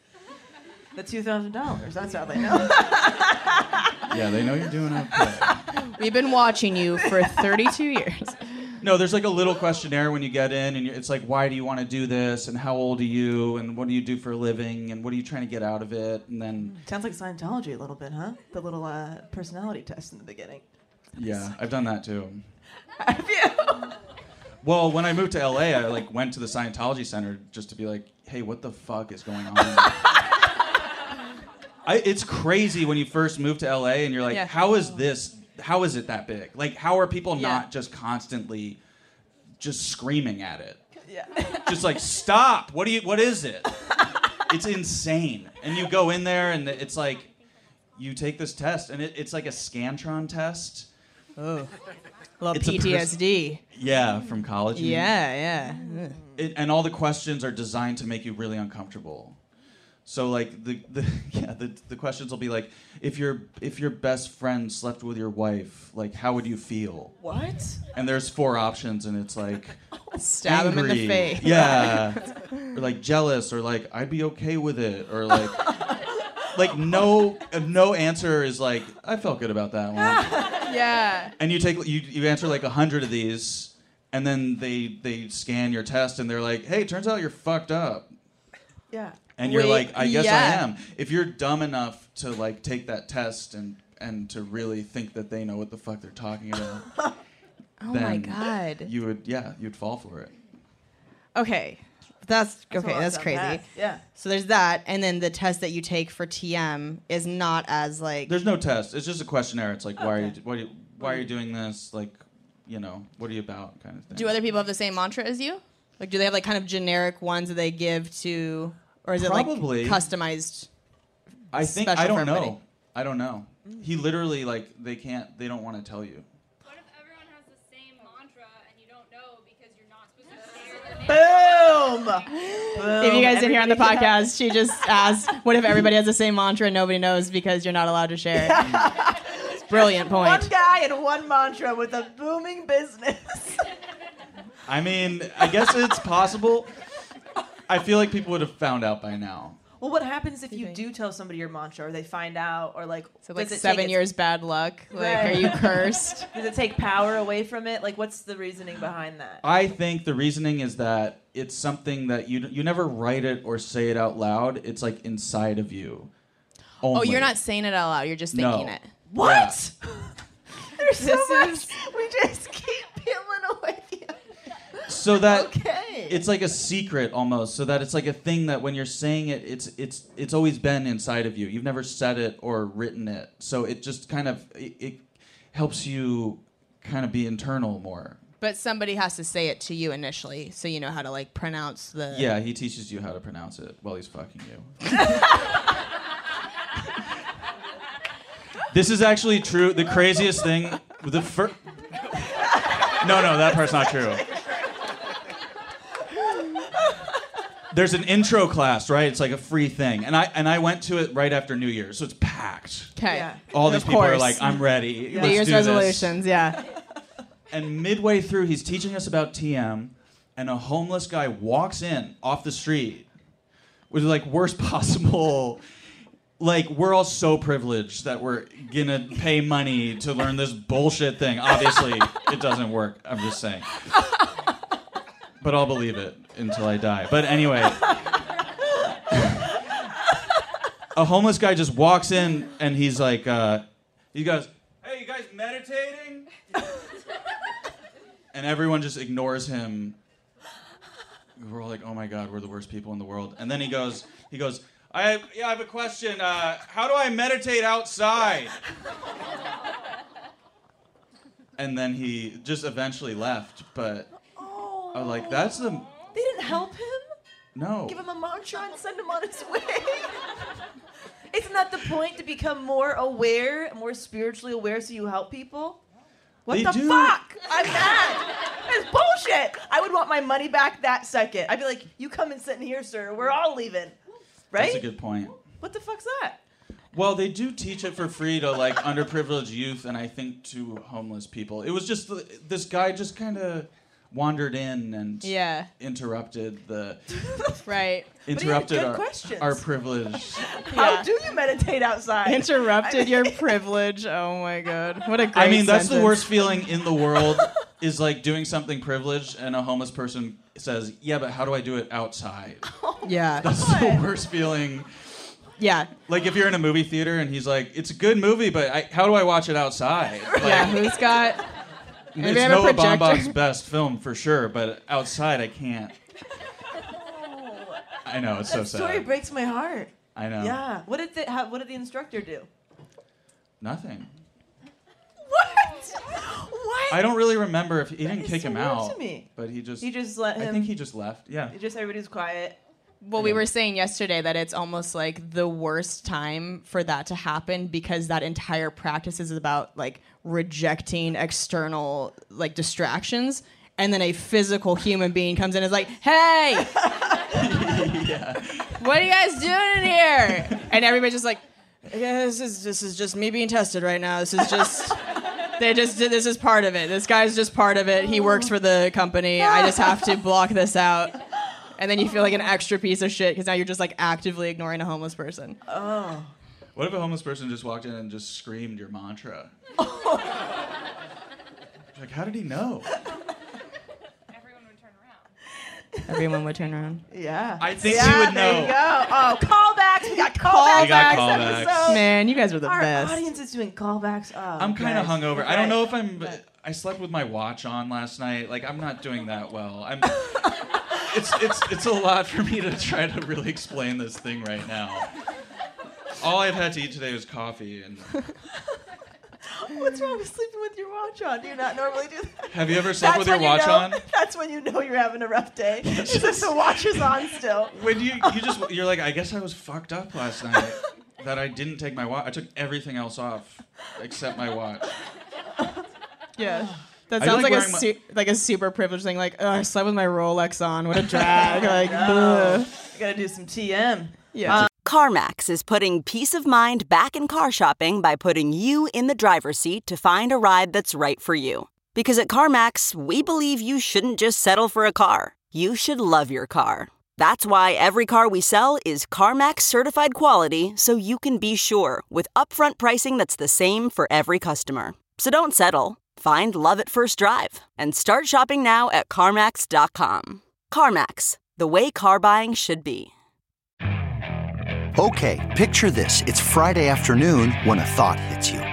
The two thousand dollars. That's how they know. Yeah, they know you're doing okay. We've been watching you for thirty-two years. No, there's like a little questionnaire when you get in, and you it's like, why do you want to do this, and how old are you, and what do you do for a living, and what are you trying to get out of it, and then Sounds like Scientology a little bit, huh? The little uh, personality test in the beginning. yeah, I've done that too. Have you? Well, when I moved to L A, I like went to the Scientology Center just to be like, hey, what the fuck is going on? I, it's crazy when you first move to L A and you're like, Yeah. how is this? How is it that big? Like, how are people Yeah. not just constantly just screaming at it? Yeah. Just like, stop! What do you? What is it? It's insane. And you go in there and it's like, you take this test and it, it's like a Scantron test. Oh, a little It's a P T S D. Yeah, from college. you mean? Yeah, yeah. Ugh. It, and all the questions are designed to make you really uncomfortable. So like the, the yeah the, the questions will be like, if your if your best friend slept with your wife, like how would you feel? What? And there's four options, and it's like Stab him in the angry, face. yeah, or like jealous, or like I'd be okay with it, or like like no no answer is like I felt good about that one. Yeah. And you take you you answer like a hundred of these, and then they they scan your test, and they're like, hey, turns out you're fucked up. Yeah. And you're Wait, like, I guess yeah. I am. If you're dumb enough to like take that test and and to really think that they know what the fuck they're talking about, Oh then my god. you would yeah, you'd fall for it. Okay. That's, That's a okay, lot that's to crazy. unpack. Yeah. So there's that, and then the test that you take for T M is not as like. There's no test. It's just a questionnaire. It's like, why are you Okay. what are you, why are you doing this? Like, you know, what are you about? Kind of thing. Do other people have the same mantra as you? Like, do they have like kind of generic ones that they give to, or is Probably. it like customized? I think special I for don't everybody? know. I don't know. He literally like they can't. They don't want to tell you. What if everyone has the same mantra and you don't know because you're not supposed to share their Boom. Boom. If you guys didn't hear on the Everybody can podcast, she just asked, "What if everybody has the same mantra and nobody knows because you're not allowed to share it?" Brilliant point. One guy and one mantra with a booming business. I mean, I guess it's possible. I feel like people would have found out by now. Well, what happens if you do tell somebody your mantra, or they find out, or like, So like does it seven take years bad luck. Like, Right. are you cursed? Does it take power away from it? Like, what's the reasoning behind that? I think the reasoning is that it's something that you you never write it or say it out loud. It's like inside of you. Oh, Only. you're not saying it out loud. You're just thinking No. it. What? There's so This much. is- We just keep peeling away the So that Okay. it's like a secret almost, so that it's like a thing that when you're saying it, it's it's it's always been inside of you. You've never said it or written it, so it just kind of it, it helps you kind of be internal more. But somebody has to say it to you initially, so you know how to like pronounce the. Yeah, he teaches you how to pronounce it while he's fucking you. This is actually true. The craziest thing, the first. No, no, that part's not true. There's an intro class, right? It's like a free thing, and I and I went to it right after New Year's, so it's packed. Okay. Yeah. All these Of people are course. like, "I'm ready. New Let's Year's do this." resolutions, yeah. And midway through, he's teaching us about T M, and a homeless guy walks in off the street with like worst possible. Like, we're all so privileged that we're gonna pay money to learn this bullshit thing. Obviously, it doesn't work. I'm just saying. But I'll believe it until I die. But anyway, a homeless guy just walks in and he's like, uh, he goes, "Hey, you guys meditating?" And everyone just ignores him. We're all like, "Oh my God, we're the worst people in the world." And then he goes, he goes, I have, yeah, I have a question. Uh, how do I meditate outside? And then he just eventually left. But I was like, that's the... They didn't help him? No. Give him a mantra and send him on his way? Isn't that the point, to become more aware, more spiritually aware, so you help people? What They the do. fuck? I'm mad. It's bullshit. I would want my money back that second. I'd be like, you come and sit in here, sir. We're all leaving. Right? That's a good point. What the fuck's that? Well, they do teach it for free to like underprivileged youth, and I think to homeless people. It was just this guy just kind of wandered in and Yeah. interrupted the Right. interrupted good our, questions. our privilege. How do you meditate outside? Interrupted your privilege. Oh my God. What a great I mean, that's the sentence. worst feeling in the world is like doing something privileged, and a homeless person says, "Yeah, but how do I do it outside?" Yeah. That's the worst feeling. Yeah. Like if you're in a movie theater and he's like, "It's a good movie, but I, how do I watch it outside?" Like, Yeah. Who's got? it's Maybe I have a Noah projector. Baumbach's best film for sure, but outside I can't. I know, it's so That story sad. breaks my heart. I know. Yeah. What did the how, what did the instructor do? Nothing. What? What? I don't really remember if he didn't is kick so him weird out, to me. but he just. He just let him. I think he just left. Yeah. Just everybody's quiet. Well, we were saying yesterday that it's almost like the worst time for that to happen because that entire practice is about like rejecting external like distractions, and then a physical human being comes in and is like, "Hey, what are you guys doing in here?" And everybody's just like, "Yeah, this is this is just me being tested right now. This is just." They just did. This is part of it. This guy's just part of it. He works for the company. I just have to block this out. And then you feel like an extra piece of shit because now you're just like actively ignoring a homeless person. Oh. What if a homeless person just walked in and just screamed your mantra? Like, how did he know? Everyone would turn around. Everyone would turn around. Yeah. I think yeah, he would there know. you go. Oh, callbacks. We got callbacks. We got next callbacks. episode. Man, you guys are the Our best. audience is doing callbacks. Oh, I'm kind of guys. hungover. I Right. don't know if I'm. I slept with my watch on last night. Like, I'm not doing that well. I'm. It's it's it's a lot for me to try to really explain this thing right now. All I've had to eat today was coffee. And What's wrong with sleeping with your watch on? Do you not normally do that? have you ever slept That's with your when you watch know- on? That's when you know you're having a rough day. It's just the watch is on still. When you you just you're like, I guess I was fucked up last night that I didn't take my watch. I took everything else off except my watch. Yeah. That I sounds like like, a wearing my- su- like a super privileged thing. Like, oh, I slept with my Rolex on. What a drag. like, No. ugh. You gotta do some T M. Yeah. CarMax is putting peace of mind back in car shopping by putting you in the driver's seat to find a ride that's right for you. Because at CarMax, we believe you shouldn't just settle for a car. You should love your car. That's why every car we sell is CarMax certified quality, so you can be sure with upfront pricing that's the same for every customer. So don't settle. Find love at first drive and start shopping now at CarMax dot com. CarMax, the way car buying should be. Okay, picture this. It's Friday afternoon when a thought hits you.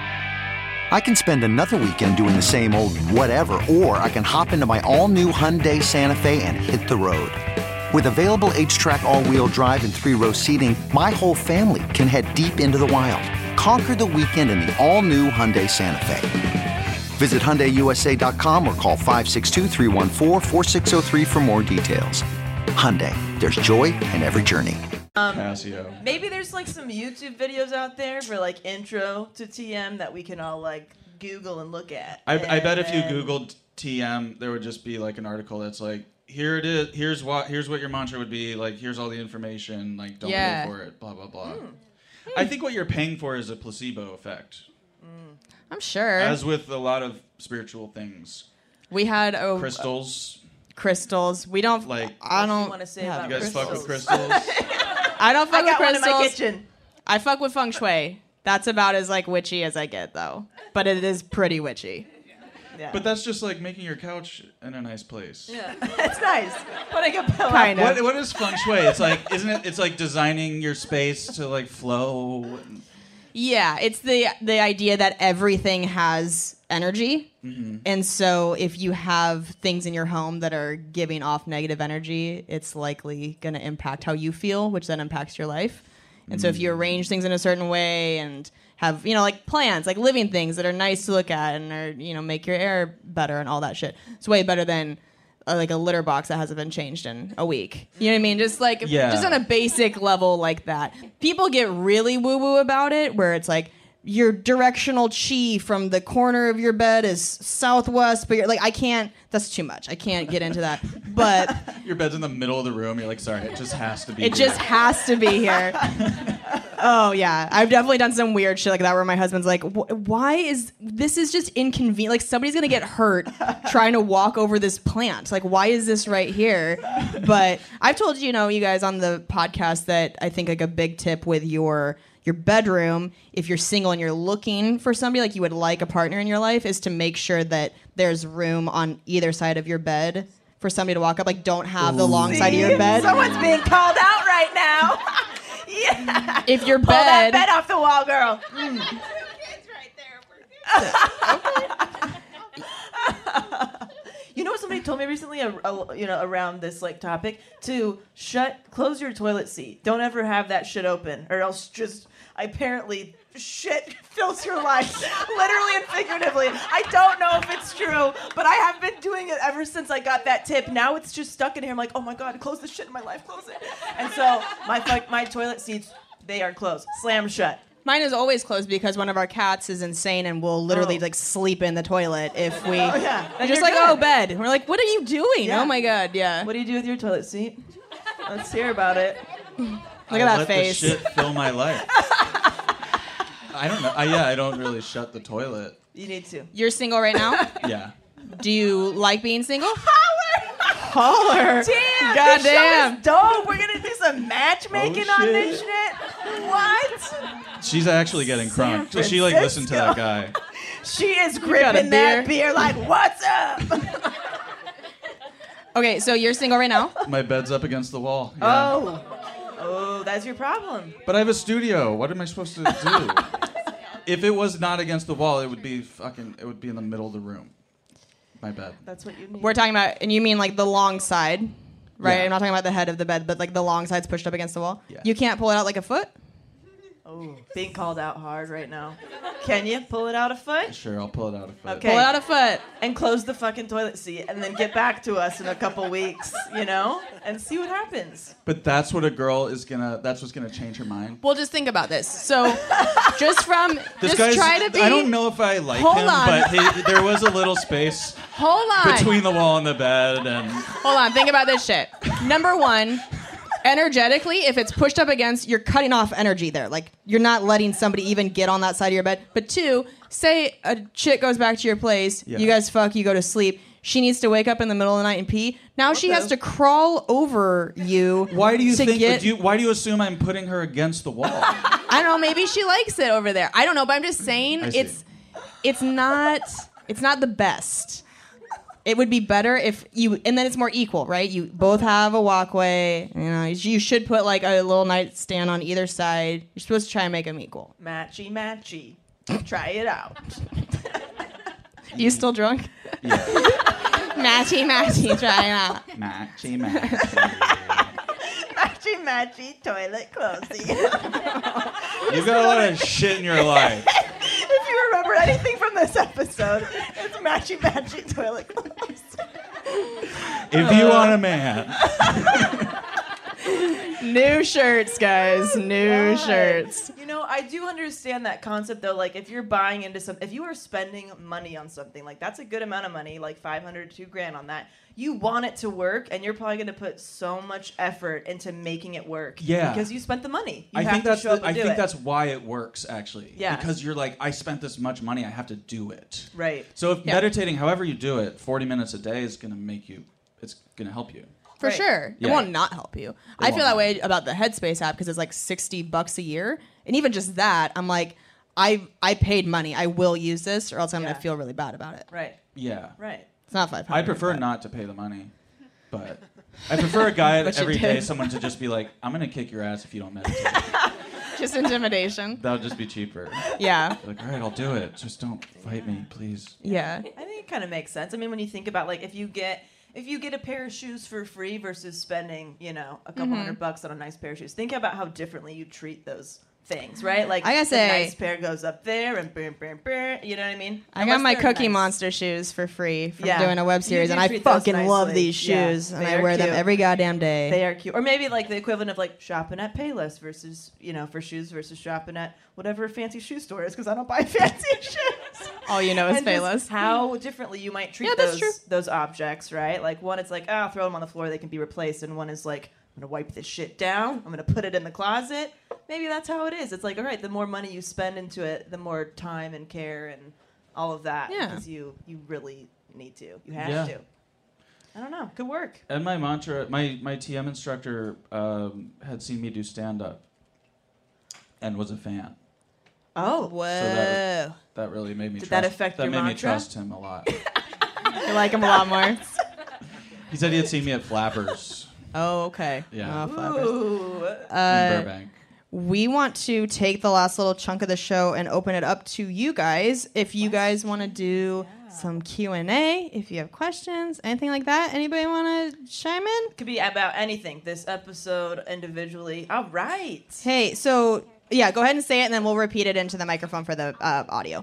I can spend another weekend doing the same old whatever, or I can hop into my all-new Hyundai Santa Fe and hit the road. With available H-Track all-wheel drive and three-row seating, my whole family can head deep into the wild. Conquer the weekend in the all-new Hyundai Santa Fe. Visit Hyundai U S A dot com or call five six two, three one four, four six zero three for more details. Hyundai, there's joy in every journey. Um, Casio. Maybe there's like some YouTube videos out there for like intro to T M that we can all like Google and look at. I, I bet if you And- Googled T M, there would just be like an article that's like, here it is, here's what here's what your mantra would be, like here's all the information, like don't Yeah. pay for it, blah blah blah. I think what you're paying for is a placebo effect. I'm sure. As with a lot of spiritual things. We had a Crystals. crystals. We don't Like I don't want to say have about you guys fuck with crystals? crystals? I don't fuck I with got one crystals. in my kitchen. I fuck with feng shui. That's about as like witchy as I get though. But it is pretty witchy. Yeah. But that's just like making your couch in a nice place. Yeah, it's nice. Putting a pillow. Kind of. What what is feng shui? It's like isn't it? It's like designing your space to like flow. Yeah, it's the the idea that everything has energy. Mm-hmm. And so if you have things in your home that are giving off negative energy, it's likely going to impact how you feel, which then impacts your life. And so if you arrange things in a certain way and have, you know, like plants, like living things that are nice to look at and are, you know, make your air better and all that shit. It's way better than uh, like a litter box that hasn't been changed in a week. You know what I mean? Just like, Yeah. just on a basic level like that. People get really woo-woo about it where it's like, your directional chi from the corner of your bed is southwest, but you're like, I can't, that's too much. I can't get into that. But Your bed's in the middle of the room. You're like, sorry, it just has to be. it here. just has to be here. Oh, yeah. I've definitely done some weird shit like that where my husband's like, why is, this is just inconvenient. Like somebody's going to get hurt trying to walk over this plant. Like, why is this right here? But I've told you, you know, you guys on the podcast that I think like a big tip with your your bedroom, if you're single and you're looking for somebody like you would like a partner in your life, is to make sure that there's room on either side of your bed for somebody to walk up. Like, don't have the long side of your bed. Someone's being called out right now. Yeah. If your Pull that bed, bed off the wall, girl. Mm. You know what somebody told me recently, uh, uh, you know, around this like topic, to shut, close your toilet seat. Don't ever have that shit open, or else just apparently shit fills your life, literally and figuratively. I don't know if it's true, but I have been doing it ever since I got that tip. Now it's just stuck in here. I'm like, oh my god, close the shit in my life, close it. And so my fu- my toilet seats, they are closed, slam shut. mine is always closed because one of our cats is insane and will literally Oh. like sleep in the toilet if we. Oh, yeah. They're Then just you're like, good. oh, bed. We're like, what are you doing? Yeah. Oh my god, yeah. What do you do with your toilet seat? Let's hear about it. Look at I that let face. The shit fill my life. I don't know. I, yeah, I don't really shut the toilet. You need to. You're single right now? Yeah. Do you like being single? Holler! Holler! Damn! God this damn. show is dope. We're gonna do some matchmaking Oh, on shit. this shit. What? She's actually getting San crunk. So she like listened to that guy. She is got a gripping that beer? beer like, what's up? Okay, so you're single right now? My bed's up against the wall. Yeah. Oh. Oh, that's your problem. But I have a studio. What am I supposed to do? If it was not against the wall, it would be fucking. It would be in the middle of the room. My bed. That's what you need. We're talking about, and you mean like the long side, right? Yeah. I'm not talking about the head of the bed, but like the long side's pushed up against the wall. Yeah. You can't pull it out like a foot? Oh, being called out hard right now. Can you pull it out a foot? Sure, I'll pull it out a foot. Okay. Pull it out a foot. And close the fucking toilet seat and then get back to us in a couple weeks, you know? And see what happens. But that's what a girl is gonna. That's what's gonna change her mind. Well, just think about this. So, just from, This just guy's. try to be. I don't know if I like Hold him, on. but he, there was a little space Hold on. between the wall and the bed, and Hold on. Think about this shit. Number one, energetically, if it's pushed up against, you're cutting off energy there. Like, you're not letting somebody even get on that side of your bed. But two, say a chick goes back to your place, Yeah. you guys fuck, you go to sleep. She needs to wake up in the middle of the night and pee. Now she has to crawl over you. Why do you to think? Get, do you, why do you assume I'm putting her against the wall? I don't know. Maybe she likes it over there. I don't know, but I'm just saying I see. it's it's not it's not the best. It would be better if you, and then it's more equal, right? You both have a walkway. You know, you should put like a little nightstand on either side. You're supposed to try and make them equal. Matchy, matchy. Try it out. You still drunk? Yeah. Matchy, matchy, try it out. Matchy, matchy. Matchy, matchy, toilet closing. You've got a lot of shit in your life. If you remember anything from this episode, it's matchy, matchy, toilet closing. If you want a man. New shirts, guys. New shirts. You know, I do understand that concept though. Like, if you're buying into some, if you are spending money on something, like that's a good amount of money, like five hundred, two grand on that. You want it to work, and you're probably going to put so much effort into making it work. Yeah. Because you spent the money. You I have think to that's show up the, and I do think it. that's why it works actually. Yeah. Because you're like, I spent this much money, I have to do it. Right. So if Yeah. meditating, however you do it, forty minutes a day is going to make you. It's going to help you. For Right. sure. Yeah. It won't not help you. I won't feel that not. way about the Headspace app because it's like sixty bucks a year. And even just that, I'm like, I I paid money. I will use this or else I'm Yeah. going to feel really bad about it. Right. Yeah. Right. It's not five hundred. I prefer but- not to pay the money, but I prefer a guy But you every did. day, someone to just be like, I'm going to kick your ass if you don't meditate. Just intimidation. That would just be cheaper. Yeah. Like, all right, I'll do it. Just don't fight me, please. Yeah. I think it kind of makes sense. I mean, when you think about like if you get if you get a pair of shoes for free versus spending, you know, a couple Mm-hmm. hundred bucks on a nice pair of shoes, think about how differently you treat those things, right? Like I gotta the say- nice pair goes up there and boom, boom, boom. You know what I mean? I got Unless my they're Cookie nice. Monster shoes for free from Yeah. doing a web You series, do and I treat those fucking love nicely. these Yeah, shoes, and they I are wear them cute. every goddamn day. They are cute, or maybe like the equivalent of like shopping at Payless versus you know for shoes versus shopping at whatever fancy shoe store is because I don't buy fancy shoes. All you know is And just Payless. how differently you might treat Yeah, that's those true. those objects, right? Like one, it's like, oh, throw them on the floor, they can be replaced, and one is like, I'm gonna wipe this shit down, I'm gonna put it in the closet. Maybe that's how it is. It's like, all right, the more money you spend into it, the more time and care and all of that, Yeah. because you you really need to, you have Yeah. to. I don't know, could work. And my mantra, my, my T M instructor um, had seen me do stand-up and was a fan. Oh, Whoa. So that, that really made me Did trust that affect that your made me mantra? trust him a lot. You like them a lot more. He said he had seen me at Flappers Oh, okay. Yeah. Oh, flappers. Ooh. in Uh, Burbank. we want to take the last little chunk of the show and open it up to you guys. If you guys want to do some Q and A, if you have questions, anything like that, anybody want to chime in? Could be about anything. This episode individually. All right. Hey, so yeah, go ahead and say it, and then we'll repeat it into the microphone for the uh, audio.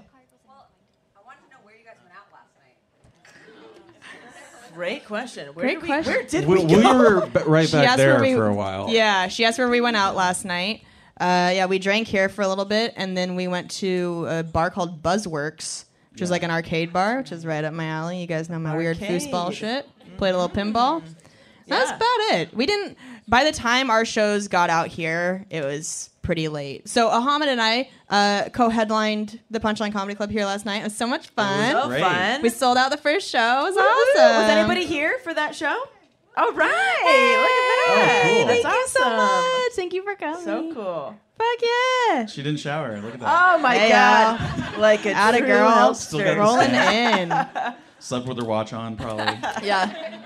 Great question. Where Great did we, question. Where did We, we we go? were b- right She back asked there where we- for a while. Yeah, she asked where we went out last night. Uh, yeah, we drank here for a little bit, and then we went to a bar called Buzzworks, which is like an arcade bar, which is right up my alley. You guys know my weird foosball Arcade. shit. Played a little pinball. That's Yeah. about it. We didn't. By the time our shows got out here, it was pretty late. So Ahmed and I uh, co-headlined the Punchline Comedy Club here last night. It was so much fun. So Great. fun. We sold out the first show. It was Woo! awesome. Was anybody here for that show? All right. Look at that. Oh, cool. That's Thank you so awesome. much. Thank you for coming. So cool. Fuck yeah. She didn't shower. Look at that. Oh my Hey, god. Like a Atta true girl. Still Hulkster. got the Rolling sand. in. Slept with her watch on, probably. Yeah.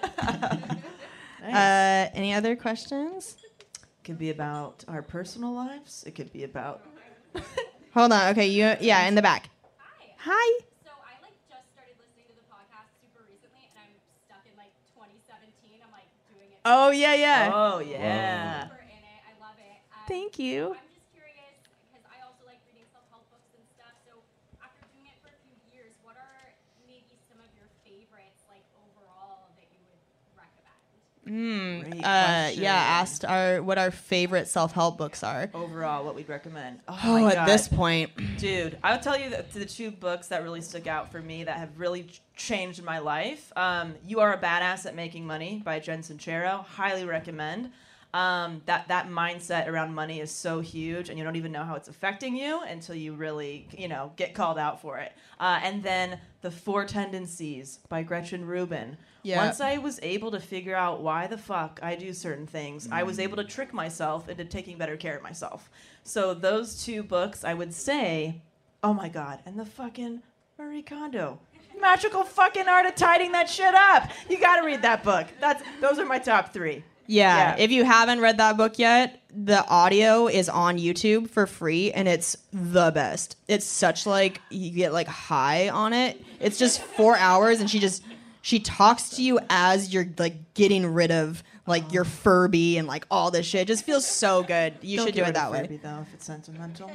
Uh, any other questions? Could be about our personal lives. It could be about Hold on. Okay, you. Yeah, in the back. Hi. So I like just started listening to the podcast super recently, and I'm stuck in like twenty seventeen. I'm like doing it. Oh yeah, yeah. Oh yeah. Super in it. I love it. Um, Thank you. I'm just curious because I also like reading self-help books and stuff. So after doing it for a few years, what are maybe some of your favorites, like overall, that you would recommend? Hmm. Great Uh, question. yeah. Asked our what our favorite self-help books are. Overall, what we'd recommend. Oh, Oh, my at God. this point. Dude, I'll tell you that the two books that really stuck out for me that have really ch- changed my life. Um, You Are a Badass at Making Money by Jen Sincero. Highly recommend. Um, that that mindset around money is so huge, and you don't even know how it's affecting you until you really, you know, get called out for it. Uh, and then The Four Tendencies by Gretchen Rubin. Yeah. Once I was able to figure out why the fuck I do certain things, I was able to trick myself into taking better care of myself. So those two books, I would say, oh my God, and the fucking Marie Kondo. Magical fucking art of tidying that shit up. You got to read that book. That's those are my top three. Yeah. Yeah. If you haven't read that book yet, the audio is on YouTube for free, and it's the best. It's such like you get like high on it. It's just four hours, and she just she talks to you as you're like getting rid of like your Furby and like all this shit. It just feels so good. You Don't should get do it rid that of way. Furby, though, if it's sentimental.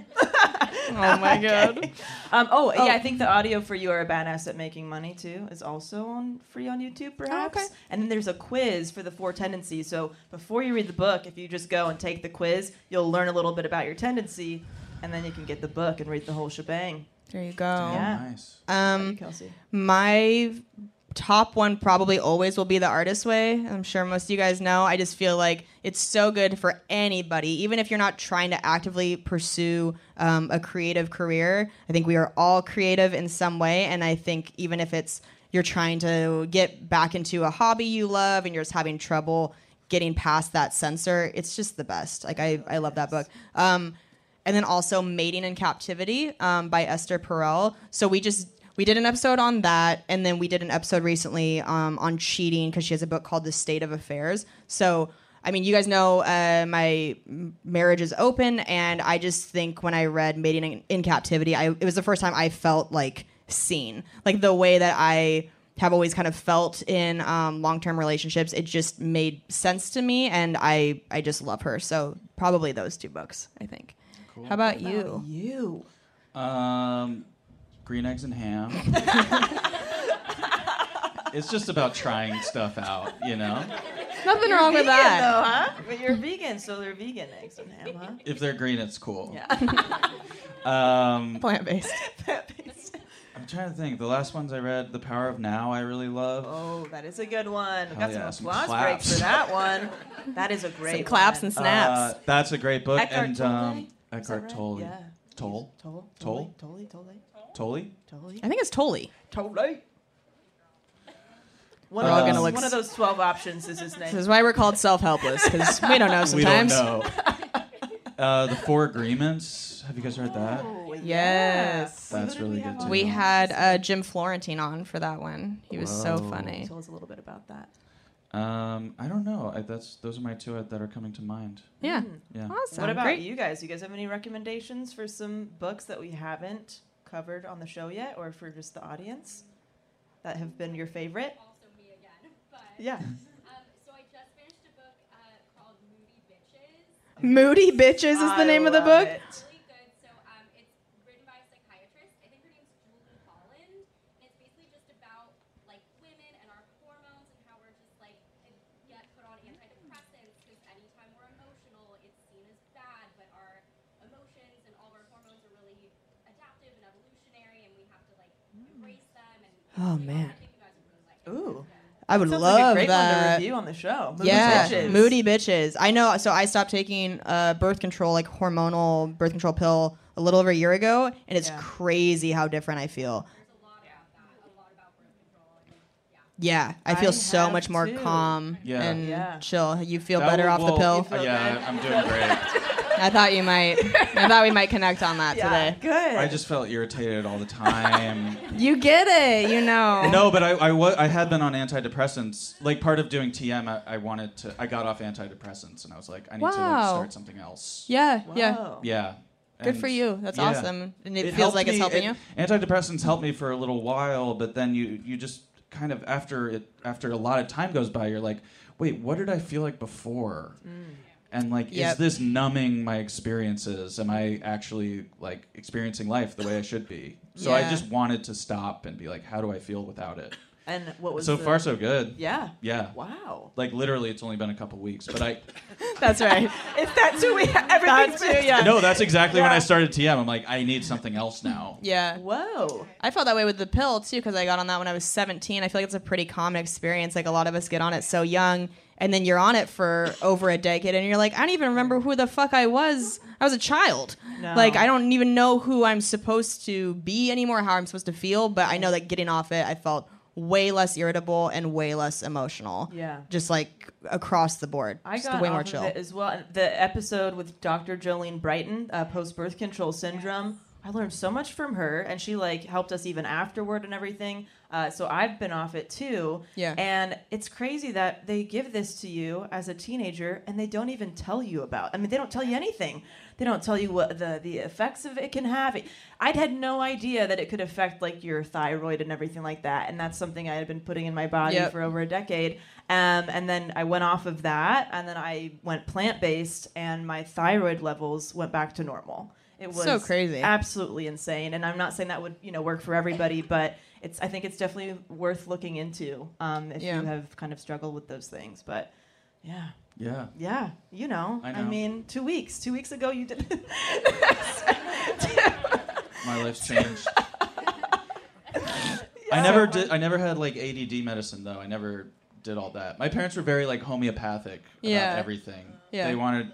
Oh my god. Um, oh, Oh. yeah, I think the audio for You Are a Badass at Making Money, too, is also on free on YouTube, perhaps. okay. And then there's a quiz for the four tendencies. So before you read the book, if you just go and take the quiz, you'll learn a little bit about your tendency, and then you can get the book and read the whole shebang. There you go. Yeah. Nice. Um, Kelsey. my top one probably always will be The Artist Way. I'm sure most of you guys know. I just feel like it's so good for anybody, even if you're not trying to actively pursue um, a creative career. I think we are all creative in some way, and I think even if it's you're trying to get back into a hobby you love and you're just having trouble getting past that censor, it's just the best. Like I, I love that book. Um, and then also Mating in Captivity um, by Esther Perel. So we just we did an episode on that, and then we did an episode recently um, on cheating because she has a book called The State of Affairs. So I mean, you guys know uh, my m- marriage is open, and I just think when I read Mating in, in Captivity, I, it was the first time I felt like seen, like the way that I have always kind of felt in um, long-term relationships. It just made sense to me, and I I just love her. So probably those two books, I think. Cool. How about you? You. Um, Green Eggs and Ham. It's just about trying stuff out, you know? Nothing You're wrong with vegan, that. though, huh? But you're vegan, so they're vegan eggs and ham, huh? If they're green, it's cool. Yeah. Um, Plant-based. I'm trying to think. The last ones I read, The Power of Now, I really love. Oh, that is a good one. We Hell got yeah, some some applause claps. breaks for that one. That is a great Some claps one. and snaps. Uh, that's a great book. Eckhart and Tolle? um, Is that Eckhart right? Tolle. Yeah. Toll? Toll? Toll? Toll? Toll? Tolle? Toll? I think it's Tolly. Toll? One, We're of all those, gonna look one of those twelve options is his name. This is why we're called self-helpless, because we don't know We don't sometimes. know. uh, the Four Agreements. Have you guys read that? Oh, Yes. That's really good too. We had uh, Jim Florentine on for that one. He was so Whoa. funny. Tell us a little bit about that. Um, I don't know. I, that's those are my two uh, that are coming to mind. Yeah. Yeah. Awesome. What about Great. you guys? You guys have any recommendations for some books that we haven't covered on the show yet, or for just the audience that have been your favorite? Also me again, but Yeah. um, so I just finished a book uh, called Moody Bitches. Moody Bitches is the I name of the love book? it. Really good. So um, it's written by a psychiatrist. I think her name's Julie Holland. And it's basically just about like women and our hormones and how we're just like get put on antidepressants because anytime we're emotional, it's seen as bad. But our emotions and all of our hormones are really adaptive and evolutionary, and we have to like embrace them. And Oh, you know, man. I think you guys would really like it. Ooh. I would Sounds love like a great one to that. review on the show. Moody Yeah, Bitches. Moody Bitches. I know. So I stopped taking uh, birth control, like hormonal birth control pill, a little over a year ago, and it's Yeah. crazy how different I feel. There's a lot about that, a lot about birth control. And, Yeah, yeah. I feel I so have much more too. calm Yeah. and Yeah. chill. You feel That better will- off the well, pill? uh, yeah, I'm doing great. I thought you might. I thought we might connect on that Yeah, today. good. I just felt irritated all the time. You get it, you know. No, but I I, wa- I had been on antidepressants. Like part of doing T M, I, I wanted to. I got off antidepressants, and I was like, I need to like, Wow. start something else. Yeah, yeah. Whoa. Yeah. Good And- for you. That's yeah. awesome. And it, feels helped like it's me- helping it- you. Antidepressants helped me for a little while, but then you you just kind of after it after a lot of time goes by, you're like, wait, what did I feel like before? And like, Yep. is this numbing my experiences? Am I actually like experiencing life the way I should be? So I Yeah. just wanted to stop and be like, how do I feel without it? And what was So the- far, so good. Yeah. Yeah. Wow. Like literally, it's only been a couple weeks, but I. That's right. If that's who we everything's That's who, yeah. No, that's exactly when Yeah. I started T M. I'm like, I need something else now. Yeah. Whoa. I felt that way with the pill too because I got on that when I was seventeen. I feel like it's a pretty common experience. Like a lot of us get on it so young, and then you're on it for over a decade, and you're like, I don't even remember who the fuck I was. I was a child. No. Like, I don't even know who I'm supposed to be anymore, how I'm supposed to feel, but I know that getting off it, I felt way less irritable and way less emotional. Yeah. Just like across the board. I Just got way off more of chill. it as well. And the episode with Doctor Jolene Brighton, uh, post-birth control syndrome, I learned so much from her, and she like helped us even afterward and everything. Uh, so I've been off it too. Yeah. And it's crazy that they give this to you as a teenager, and they don't even tell you about. I mean, they don't tell you anything. They don't tell you what the the effects of it can have. I'd had no idea that it could affect like your thyroid and everything like that, and that's something I had been putting in my body Yep. for over a decade. Um, and then I went off of that, and then I went plant-based, and my thyroid levels went back to normal. It was So crazy. absolutely insane. And I'm not saying that would, you know, work for everybody, but it's I think it's definitely worth looking into um, if Yeah. you have kind of struggled with those things. But yeah. Yeah. Yeah, you know. I I, know. mean, two weeks. Two weeks ago you did My life's changed. I never did. I never had like A D D medicine though. I never did all that. My parents were very like homeopathic Yeah. about everything. Yeah. They wanted.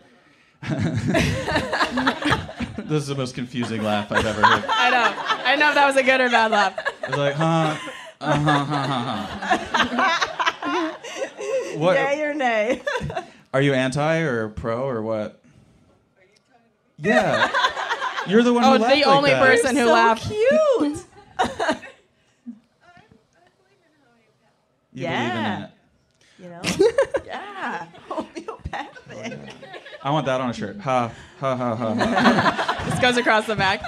This is the most confusing laugh I've ever heard. I know. I know if that was a good or bad laugh. It was like, huh, uh huh, huh, huh, huh. What? Yay or nay? Are you anti or pro or what? Yeah. You're the one Oh, who the laughed like only that. person who so laughed. cute. You Yeah. believe in it. You know? Yeah. Homeopathic. I want that on a shirt. Ha, ha, ha, ha, ha. This goes across the back.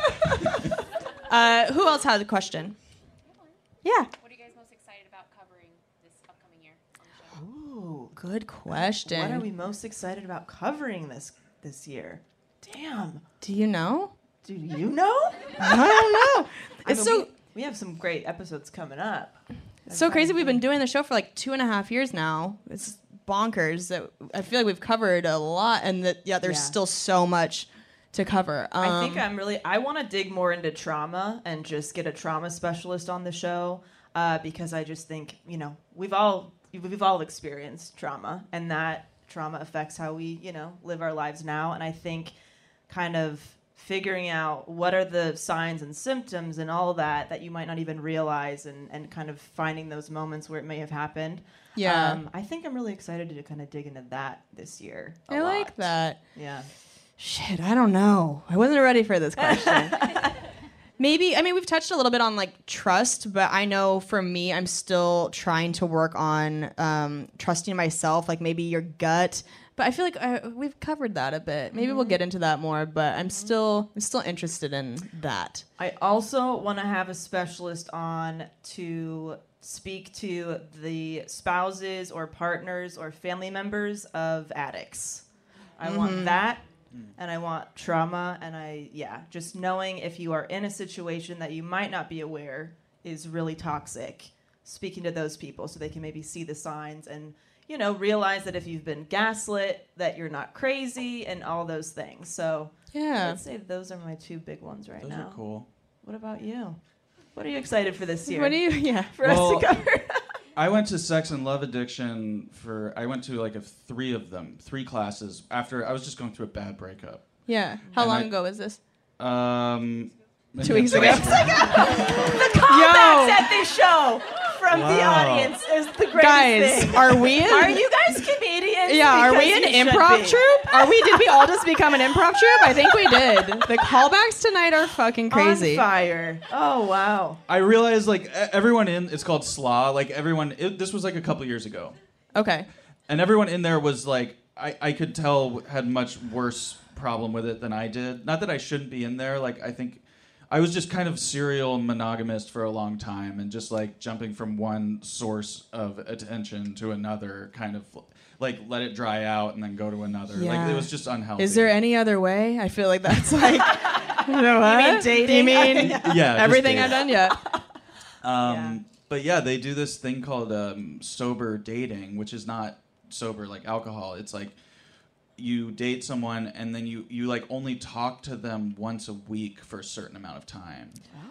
Uh, who else had a question? Yeah. What are you guys most excited about covering this upcoming year on the show? Ooh. Good question. What are we most excited about covering this this year? Damn. Do you know? Do you know? I don't know. I It's mean, so we, we have some great episodes coming up. it's so crazy. We've been doing the show for like two and a half years now. It's bonkers that I feel like we've covered a lot, and that yeah, there's Yeah. still so much to cover. Um, I think I'm really. I want to dig more into trauma and just get a trauma specialist on the show uh, because I just think you know we've all we've all experienced trauma, and that trauma affects how we you know live our lives now. And I think kind of figuring out what are the signs and symptoms and all that that you might not even realize, and and kind of finding those moments where it may have happened. Yeah. um, I think I'm really excited to kind of dig into that this year. a I like lot. that. Yeah. Shit, I don't know. I wasn't ready for this question. Maybe, I mean, we've touched a little bit on like trust, but I know for me, I'm still trying to work on um, trusting myself, like maybe your gut. But I feel like uh, we've covered that a bit. Maybe we'll get into that more, but I'm still, I'm still interested in that. I also want to have a specialist on to speak to the spouses or partners or family members of addicts. I want that, and I want trauma, and I, yeah, just knowing if you are in a situation that you might not be aware is really toxic, speaking to those people so they can maybe see the signs and, you know, realize that if you've been gaslit, that you're not crazy and all those things. So Yeah. I'd say those are my two big ones right Those now. are cool. What about you? What are you excited for this year? What do you, yeah. For Well, us to cover? I went to sex and love addiction for, I went to like a three of them, three classes after I was just going through a bad breakup. Yeah. How And long I- ago was this? Um, Two weeks ago. The comments that they show from the Wow. audience is the greatest Guys, thing. are we in? Are you guys comedians? Yeah, are we Because an you should improv be. troupe? Are we? Did we all just become an improv troupe? I think we did. The callbacks tonight are fucking crazy. On fire. Oh, wow. I realized like e- everyone in, it's called S L A, like everyone, it, this was like a couple years ago. Okay. And everyone in there was like, I, I could tell had much worse problem with it than I did. Not that I shouldn't be in there. Like, I think I was just kind of serial monogamist for a long time and just like jumping from one source of attention to another, kind of like let it dry out and then go to another. Like, Yeah. it was just unhealthy. Is there any other way? I feel like that's like. You know what? You mean dating? You mean Yeah, just everything dating. I've done? Yeah. Um, Yeah. But yeah, they do this thing called um, sober dating, which is not sober like alcohol. It's like you date someone and then you, you like only talk to them once a week for a certain amount of time.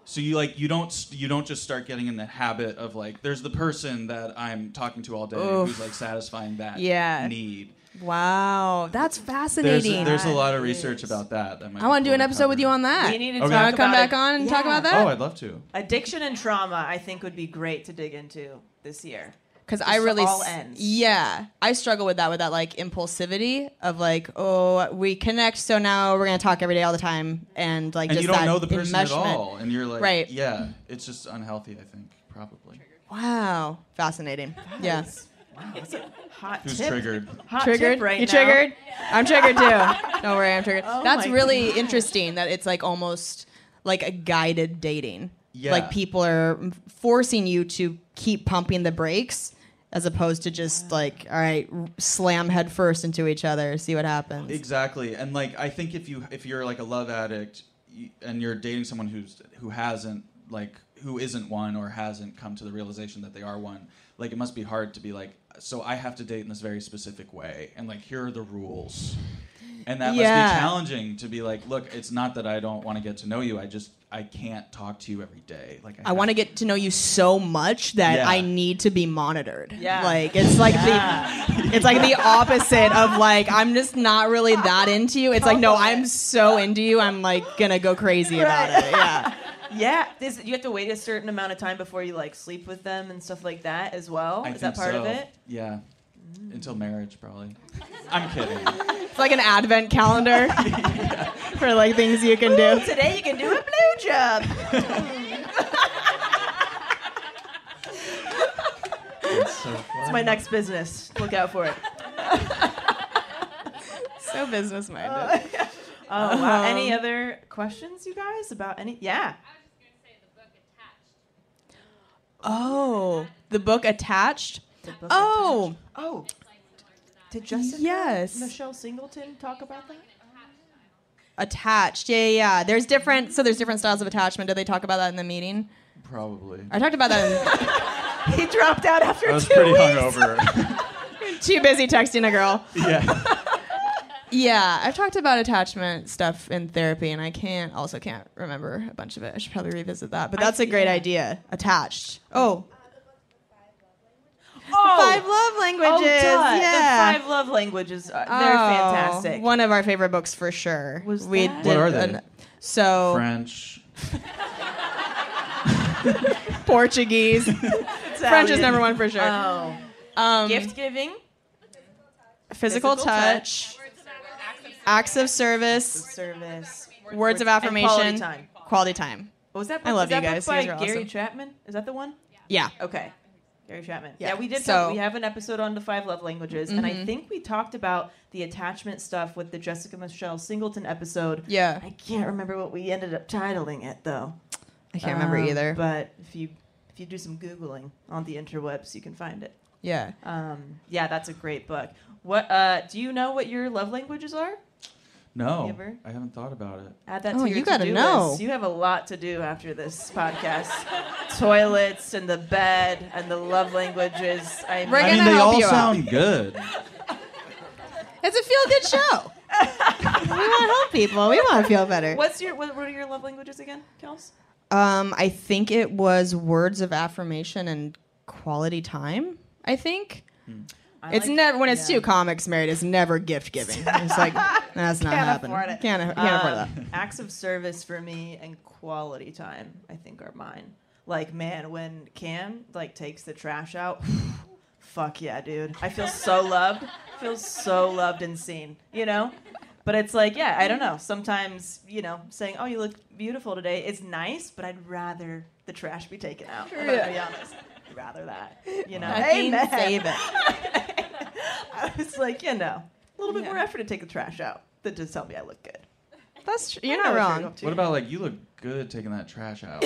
So you like you don't you don't just start getting in the habit of like there's the person that I'm talking to all day Oof. who's like satisfying that Yeah. need. Wow, that's There's fascinating. there's a lot of research about that. that might I be want to do cool an episode cover. with you on that. We need to Okay. talk Wanna come about back it. on and Yeah. talk about that? Oh, I'd love to. Addiction and trauma, I think, would be great to dig into this year. Because I Just really, all s- ends. yeah, I struggle with that, with that like impulsivity of like, oh, we connect, so now we're gonna talk every day all the time, and like And just you don't that know the person at enmeshment. all, and you're like, Right. yeah, it's just unhealthy. I think probably. Wow, fascinating. Yeah. Wow, that's a hot Who's tip. triggered? Hot Triggered? tip right you now. triggered? I'm triggered too. Don't worry, I'm triggered. Oh That's my really gosh. interesting that it's like almost like a guided dating. Yeah. Like people are forcing you to keep pumping the brakes as opposed to just like, all right, r- slam head first into each other, see what happens. Exactly, and like I think if you if you're like a love addict y- and you're dating someone who's who hasn't like who isn't one or hasn't come to the realization that they are one, like it must be hard to be like, so I have to date in this very specific way, and like here are the rules, and that Yeah. must be challenging to be like, look, it's not that I don't want to get to know you, I just I can't talk to you every day, like I want to get to know you so much that Yeah. I need to be monitored. Yeah. Like it's like Yeah. the it's like the opposite of like I'm just not really that into you. It's like no, I'm so into you. I'm like gonna go crazy about it. Yeah. Yeah, this, you have to wait a certain amount of time before you like sleep with them and stuff like that as well. I Is that think part of so. it? Yeah, until marriage probably. I'm kidding. It's like an advent calendar for like things you can do. Today you can do a blowjob. It's so fun. It's my next business. Look out for it. So business minded. Oh wow! Um, Any other questions, you guys, about any? Yeah. Oh, the book Attached. The book Oh, Oh. Did Jessica Yes. Michelle Singleton talk about that? Attached. Yeah, yeah, yeah. There's different. So there's different styles of attachment. Did they talk about that in the meeting? Probably. I talked about that. He dropped out after I was two pretty weeks. hungover. In, too busy texting a girl. Yeah. Yeah, I've talked about attachment stuff in therapy, and I can't also can't remember a bunch of it. I should probably revisit that. But I- that's a great yeah. idea. Attached. Oh. Oh, Five love languages. Oh, duh. Yeah. The five love languages. Are, they're Oh, fantastic. One of our favorite books for sure. Was we that? did What are they? an- so French. Portuguese. French is number one for sure. Oh. Um, Gift giving. physical, physical touch, acts of service, Service. words of and affirmation, quality time. Quality time. What was that? I book? love Is that you book guys. You By guys are Gary awesome. Chapman. Is that the one? Yeah. Okay. Gary Chapman. Yeah. Yeah, we did. So- talk, we have an episode on the five love languages, and I Mhm. think we talked about the attachment stuff with the Jessica Michelle Singleton episode. Yeah. I can't remember what we ended up titling it though. I can't remember Um, either. But if you if you do some googling on the interwebs, you can find it. Yeah. Um, yeah, that's a great book. What uh, do you know? What your love languages are? No, You ever? I haven't thought about it. Add that Oh, to your you gotta to-do know. list. You have a lot to do after this podcast. Toilets and the bed and the love languages. I We're I gonna mean, they help all you out. sound good. It's a feel-good show. we want to help people. We want to feel better. What's your what, what are your love languages again, Kels? Um, I think it was words of affirmation and quality time. I think I it's like- never when it's yeah. two comics married. It's never gift giving. It's like that's not Can't happening. afford it. Can't, can't afford Um, that. Acts of service for me and quality time, I think, are mine. Like, man, when Cam like takes the trash out, fuck yeah, dude. I feel so loved. I feel so loved and seen. You know. But it's like, yeah, I don't know. Sometimes, you know, saying, "Oh, you look beautiful today," is nice, but I'd rather the trash be taken out. I'm gonna be honest. I'd rather that. You know. Amen. Amen. Save it. I was like, you know, a little bit Yeah. more effort to take the trash out than to tell me I look good. That's tr- you're I not know what wrong. you're up to. What about like you look good taking that trash out?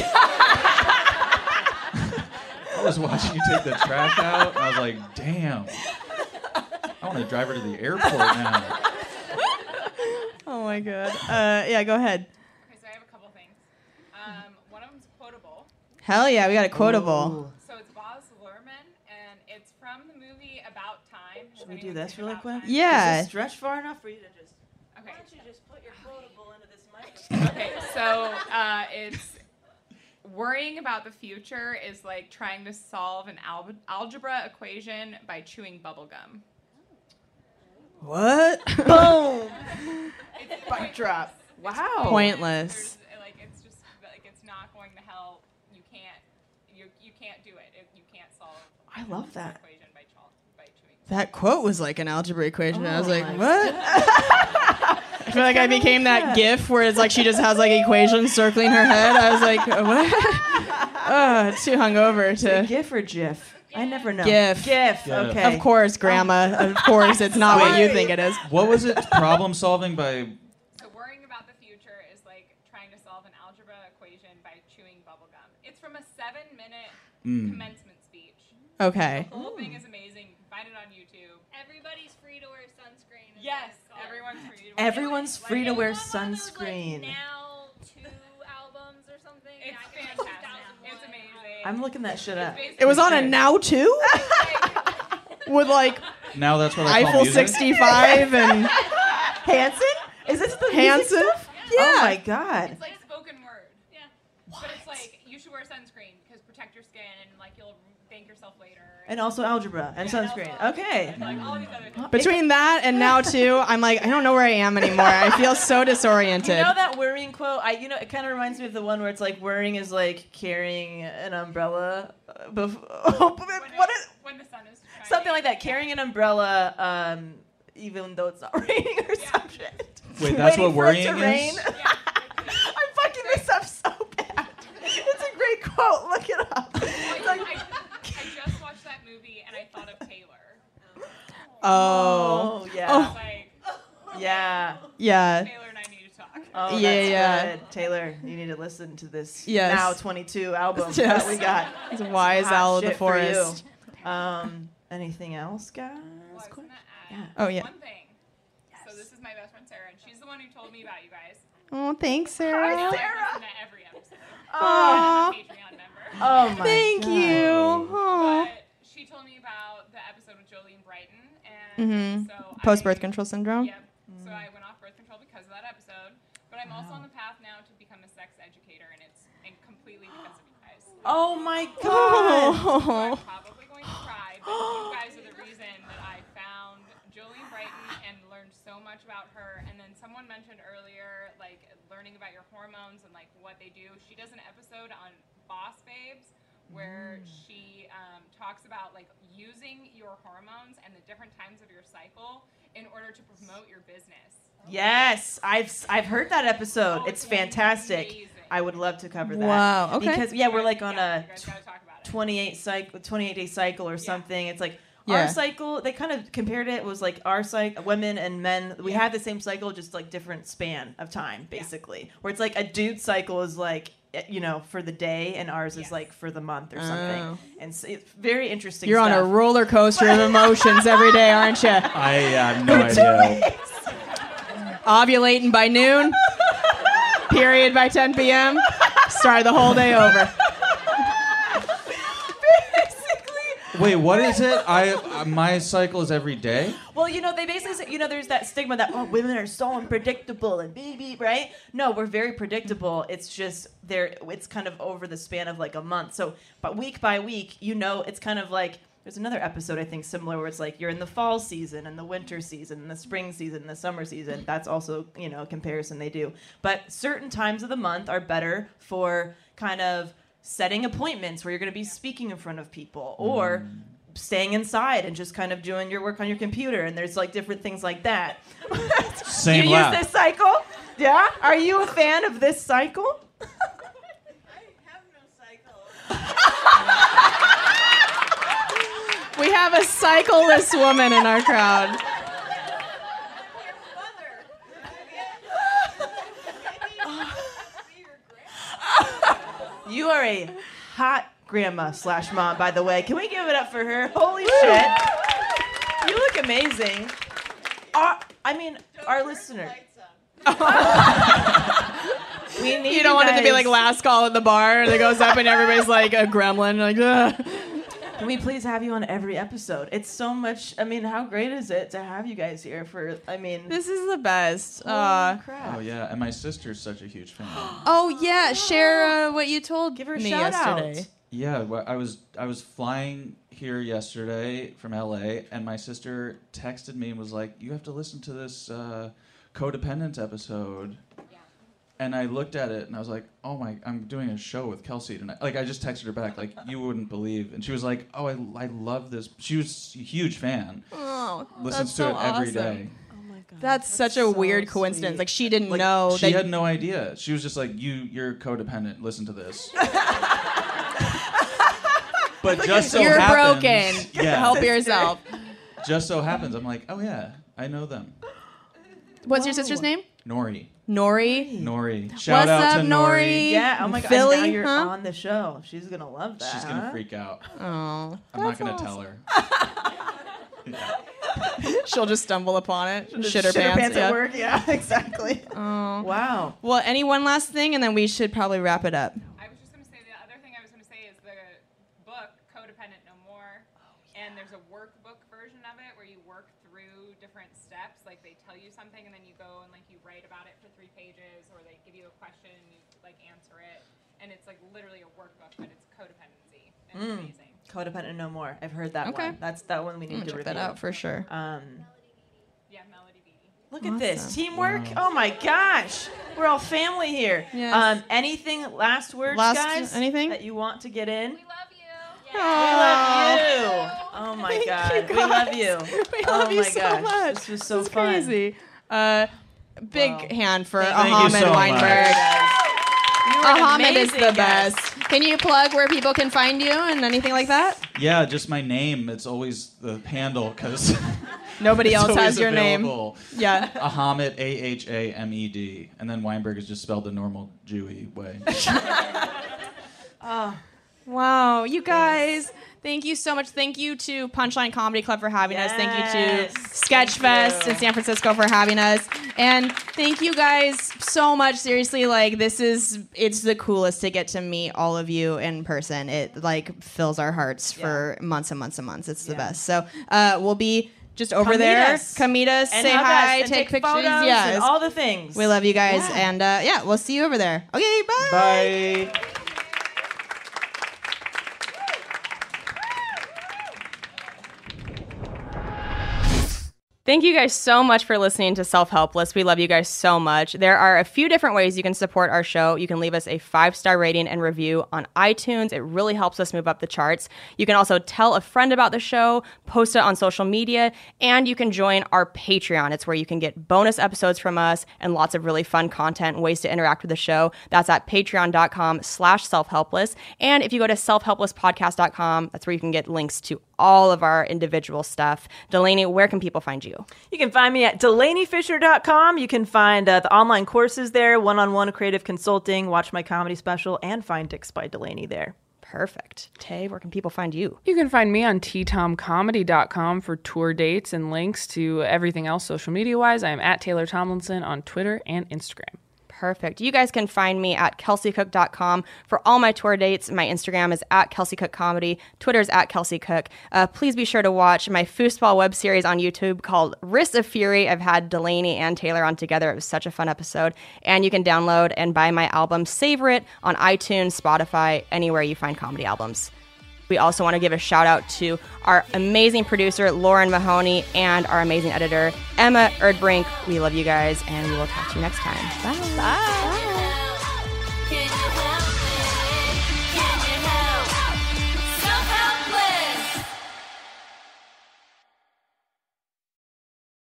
I was watching you take the trash out, and I was like, damn. I want to drive her to the airport now. Oh my god. Uh, yeah, go ahead. Okay, so I have a couple things. Um, one of them's quotable. Hell yeah, we got a quotable. So it's Baz Luhrmann, and it's from the movie About Time. Should we do this really quick? Yeah. Does it stretch far enough for you to just? Okay. Why don't you just put your quotable into this microphone? Okay, so uh, it's worrying about the future is like trying to solve an al- algebra equation by chewing bubblegum. What? Boom. It's Mic drop. Wow. Pointless. There's, like it's just like it's not going to help. You can't you you can't do it. it you can't solve. I love that. Equation by, ch- by chewing. That quote was like an algebra equation. Oh I was like, my what? I feel like I became that GIF where it's like she just has like equations circling her head. I was like, what? Oh, too hungover to. GIF or GIF? I never know. GIF. GIF. Yeah. Okay. Of course, Grandma. Of course, it's not what you think it is. What was it? Problem solving by. So worrying about the future is like trying to solve an algebra equation by chewing bubblegum. It's from a seven-minute Mm. commencement speech. Okay. The whole thing is amazing. You can find it on YouTube. Everybody's free to wear sunscreen. is Yes, what it's called. everyone's free to wear Everyone's sunscreen. free to It wear was on one of those, like, sunscreen. now two albums or something. It's Yeah, I think fantastic. two thousand one. It's amazing. I'm looking that shit up. It was on a Now too? With like Now that's what I call Eiffel music? sixty-five and Hanson? Is this the music Hanson? stuff? Yeah. Oh my god. It's like spoken word. Yeah. But it's like you should wear sunscreen because protect your skin and like you'll thank yourself later. And also algebra and sunscreen. Okay. And, like all these other things. between that and Now too, I'm like, I don't know where I am anymore. I feel so disoriented. You know that worrying quote? I, you know, it kind of reminds me of the one where it's like worrying is like carrying an umbrella. Uh, bef- what is When the sun is shining. something like that? Carrying an umbrella, um, even though it's not raining or some shit. Wait, that's Waiting what for it to worrying rain. is? I'm fucking this up so bad. It's a great quote. Look it up. It's like, I, I just watched that movie and I thought of Taylor. Oh. oh yeah, Oh. Like yeah. Yeah. Taylor and I need to talk. Oh, Yeah, that's yeah. good. Taylor, you need to listen to this Yes. Now twenty-two album Yes. that we got. It's a wise Hot owl of the shit for you. forest. Um, anything else, guys? Well, I was Quick. gonna add Yeah. Oh, yeah. one thing. So this is my best friend Sarah, and she's the one who told me about you guys. Oh, thanks, Now Sarah. I listen to every episode. Aw. I'm a Patreon member. Oh my Thank God. you. Oh. But she told me about the episode with Jolene Brighton, and Mm-hmm. so Post birth I, control syndrome. Yep. So I went off birth control because of that episode. But I'm also on the path now to become a sex educator, and it's and completely because of you guys. Oh my God. So Oh. I'm probably going to cry, but you guys are the reason that I found Jolene Brighton and learned so much about her. And then someone mentioned earlier, like, learning about your hormones and, like, what they do. She does an episode on Boss Babes where she um, talks about, like, using your hormones and the different times of your cycle in order to promote your business. Yes, I've I've heard that episode. Oh, It's it's fantastic. amazing. I would love to cover that. Wow, okay. Because yeah, we're like on Yeah, a you guys gotta talk about it. twenty-eight cycle, twenty-eight day cycle or something. It's like Yeah. our cycle. They kind of compared it. It was like our cycle, women and men. We have the same cycle, just like different span of time, basically. Where it's like a dude cycle is like, you know, for the day, and ours is like for the month or something. Oh. And so it's very interesting. You're on a stuff. roller coaster of emotions every day, aren't you? I have no idea. Ovulating by noon, period by ten p.m. Start the whole day over. Wait, what is it? I uh, my cycle is every day. Well, you know, they basically say, you know, there's that stigma that, oh, women are so unpredictable and baby, right? No, we're very predictable. It's just there. It's kind of over the span of like a month. So, but week by week, you know, it's kind of like, there's another episode, I think, similar where it's like you're in the fall season and the winter season and the spring season and the summer season. That's also, you know, a comparison they do. But certain times of the month are better for kind of setting appointments where you're going to be speaking in front of people, or staying inside and just kind of doing your work on your computer. And there's like different things like that. Same you laugh. use this cycle? Yeah? Are you a fan of this cycle? We have a cycleless woman in our crowd. You are a hot grandma slash mom, by the way. Can we give it up for her? Holy shit. You look amazing. Our, I mean, our listener. We need You don't want it to be guys- like last call at the bar that goes up and everybody's like a gremlin. Like, ugh. Can we please have you on every episode? It's so much. I mean, how great is it to have you guys here for, I mean. This is the best. Holy Uh, crap. Oh yeah, and my sister's such a huge fan. oh, yeah. Share uh, what you told Give her a me shout yesterday. out. Yeah, well, I was I was flying here yesterday from L A, and my sister texted me and was like, "You have to listen to this uh, Codependent episode." And I looked at it and I was like, "Oh my! I'm doing a show with Kelsey tonight." Like I just texted her back, like you wouldn't believe, and she was like, "Oh, I, I love this." She was a huge fan. Oh, Listens that's to so it every awesome. day. That's, such a weird coincidence. Like she didn't Like, know. she that had no idea. She was just like, "You, you're codependent. Listen to this." But just so You're happens, broken. Yeah. Help yourself. Just so happens, I'm like, "Oh yeah, I know them." What's your sister's name? Nori. Nori. Nori. Shout What's out up, to Nori? Yeah, oh my god. Philly, Now you're huh? on the show. She's going to love that. She's gonna huh? freak out. Oh, I'm not gonna tell her. she'll just stumble upon it. Just Shit her pants. at yeah. work. Yeah, exactly. Oh. Wow. Well, any one last thing, and then we should probably wrap it up. I was just going to say the other thing I was going to say is the book Codependent No More, and there's a workbook version of it where you work through different steps. Like they tell you something, and then you go and like you write about it for three pages, or they give you a question and you like answer it, and it's like literally a workbook, but it's codependency, and it's Mm. amazing. Codependent No More. I've heard that Okay. one. That's that one we need I'm to gonna check review. that out for sure. Um, Yeah, Melody Beatty. look at this Awesome. teamwork. Wow. Oh my gosh, we're all family here. Yes. Um, anything last words, Last- guys? anything? that you want to get in? We love you. We love you. Oh my Thank god, you, we love guys. you. We oh love my you so gosh, much. this was so This is fun. crazy. Uh, big Wow. hand for Thank you Ahmed so much. Weinberg. You were an Ahmed is amazing the guest. best. Can you plug where people can find you and anything like that? Yeah, just my name. It's always the handle because Nobody else has your name. Yeah. Ahmed, A H A M E D, and then Weinberg is just spelled the normal Jewy way. Oh, wow, you guys. Thank you so much. Thank you to Punchline Comedy Club for having us. Thank you Yes. to Sketchfest you. in San Francisco for having us. And thank you guys so much. Seriously, like this is it's the coolest to get to meet all of you in person. It like fills our hearts for months and months and months. It's the Yeah. best. So uh, we'll be just over Come meet there. us. Come meet us, And say hug us hi, and take, take pictures. photos Yes. and all the things. We love you guys. Yeah. And uh, yeah, we'll see you over there. Okay, bye. Bye. Thank you guys so much for listening to Self Helpless. We love you guys so much. There are a few different ways you can support our show. You can leave us a five-star rating and review on iTunes. It really helps us move up the charts. You can also tell a friend about the show, post it on social media, and you can join our Patreon. It's where you can get bonus episodes from us and lots of really fun content and ways to interact with the show. That's at patreon.com slash self-helpless. And if you go to self helpless podcast dot com, that's where you can get links to all of our individual stuff. Delaney, where can people find you? You can find me at delaney fisher dot com. You can find uh, the online courses there, one-on-one creative consulting, watch my comedy special, and find Dicks by Delaney there. Perfect. Tay, where can people find you? You can find me on t tom comedy dot com for tour dates and links to everything else social media-wise. I am at Taylor Tomlinson on Twitter and Instagram. Perfect. You guys can find me at kelsey cook dot com for all my tour dates. My Instagram is at Kelsey Cook Comedy. Twitter's at Kelsey Cook. Uh, please be sure to watch my foosball web series on YouTube called Wrist of Fury. I've had Delaney and Taylor on together. It was such a fun episode. And you can download and buy my album Savor It on iTunes, Spotify, anywhere you find comedy albums. We also want to give a shout out to our amazing producer, Lauren Mahoney, and our amazing editor, Emma Erdbrink. We love you guys, and we will talk to you next time. Bye. Bye.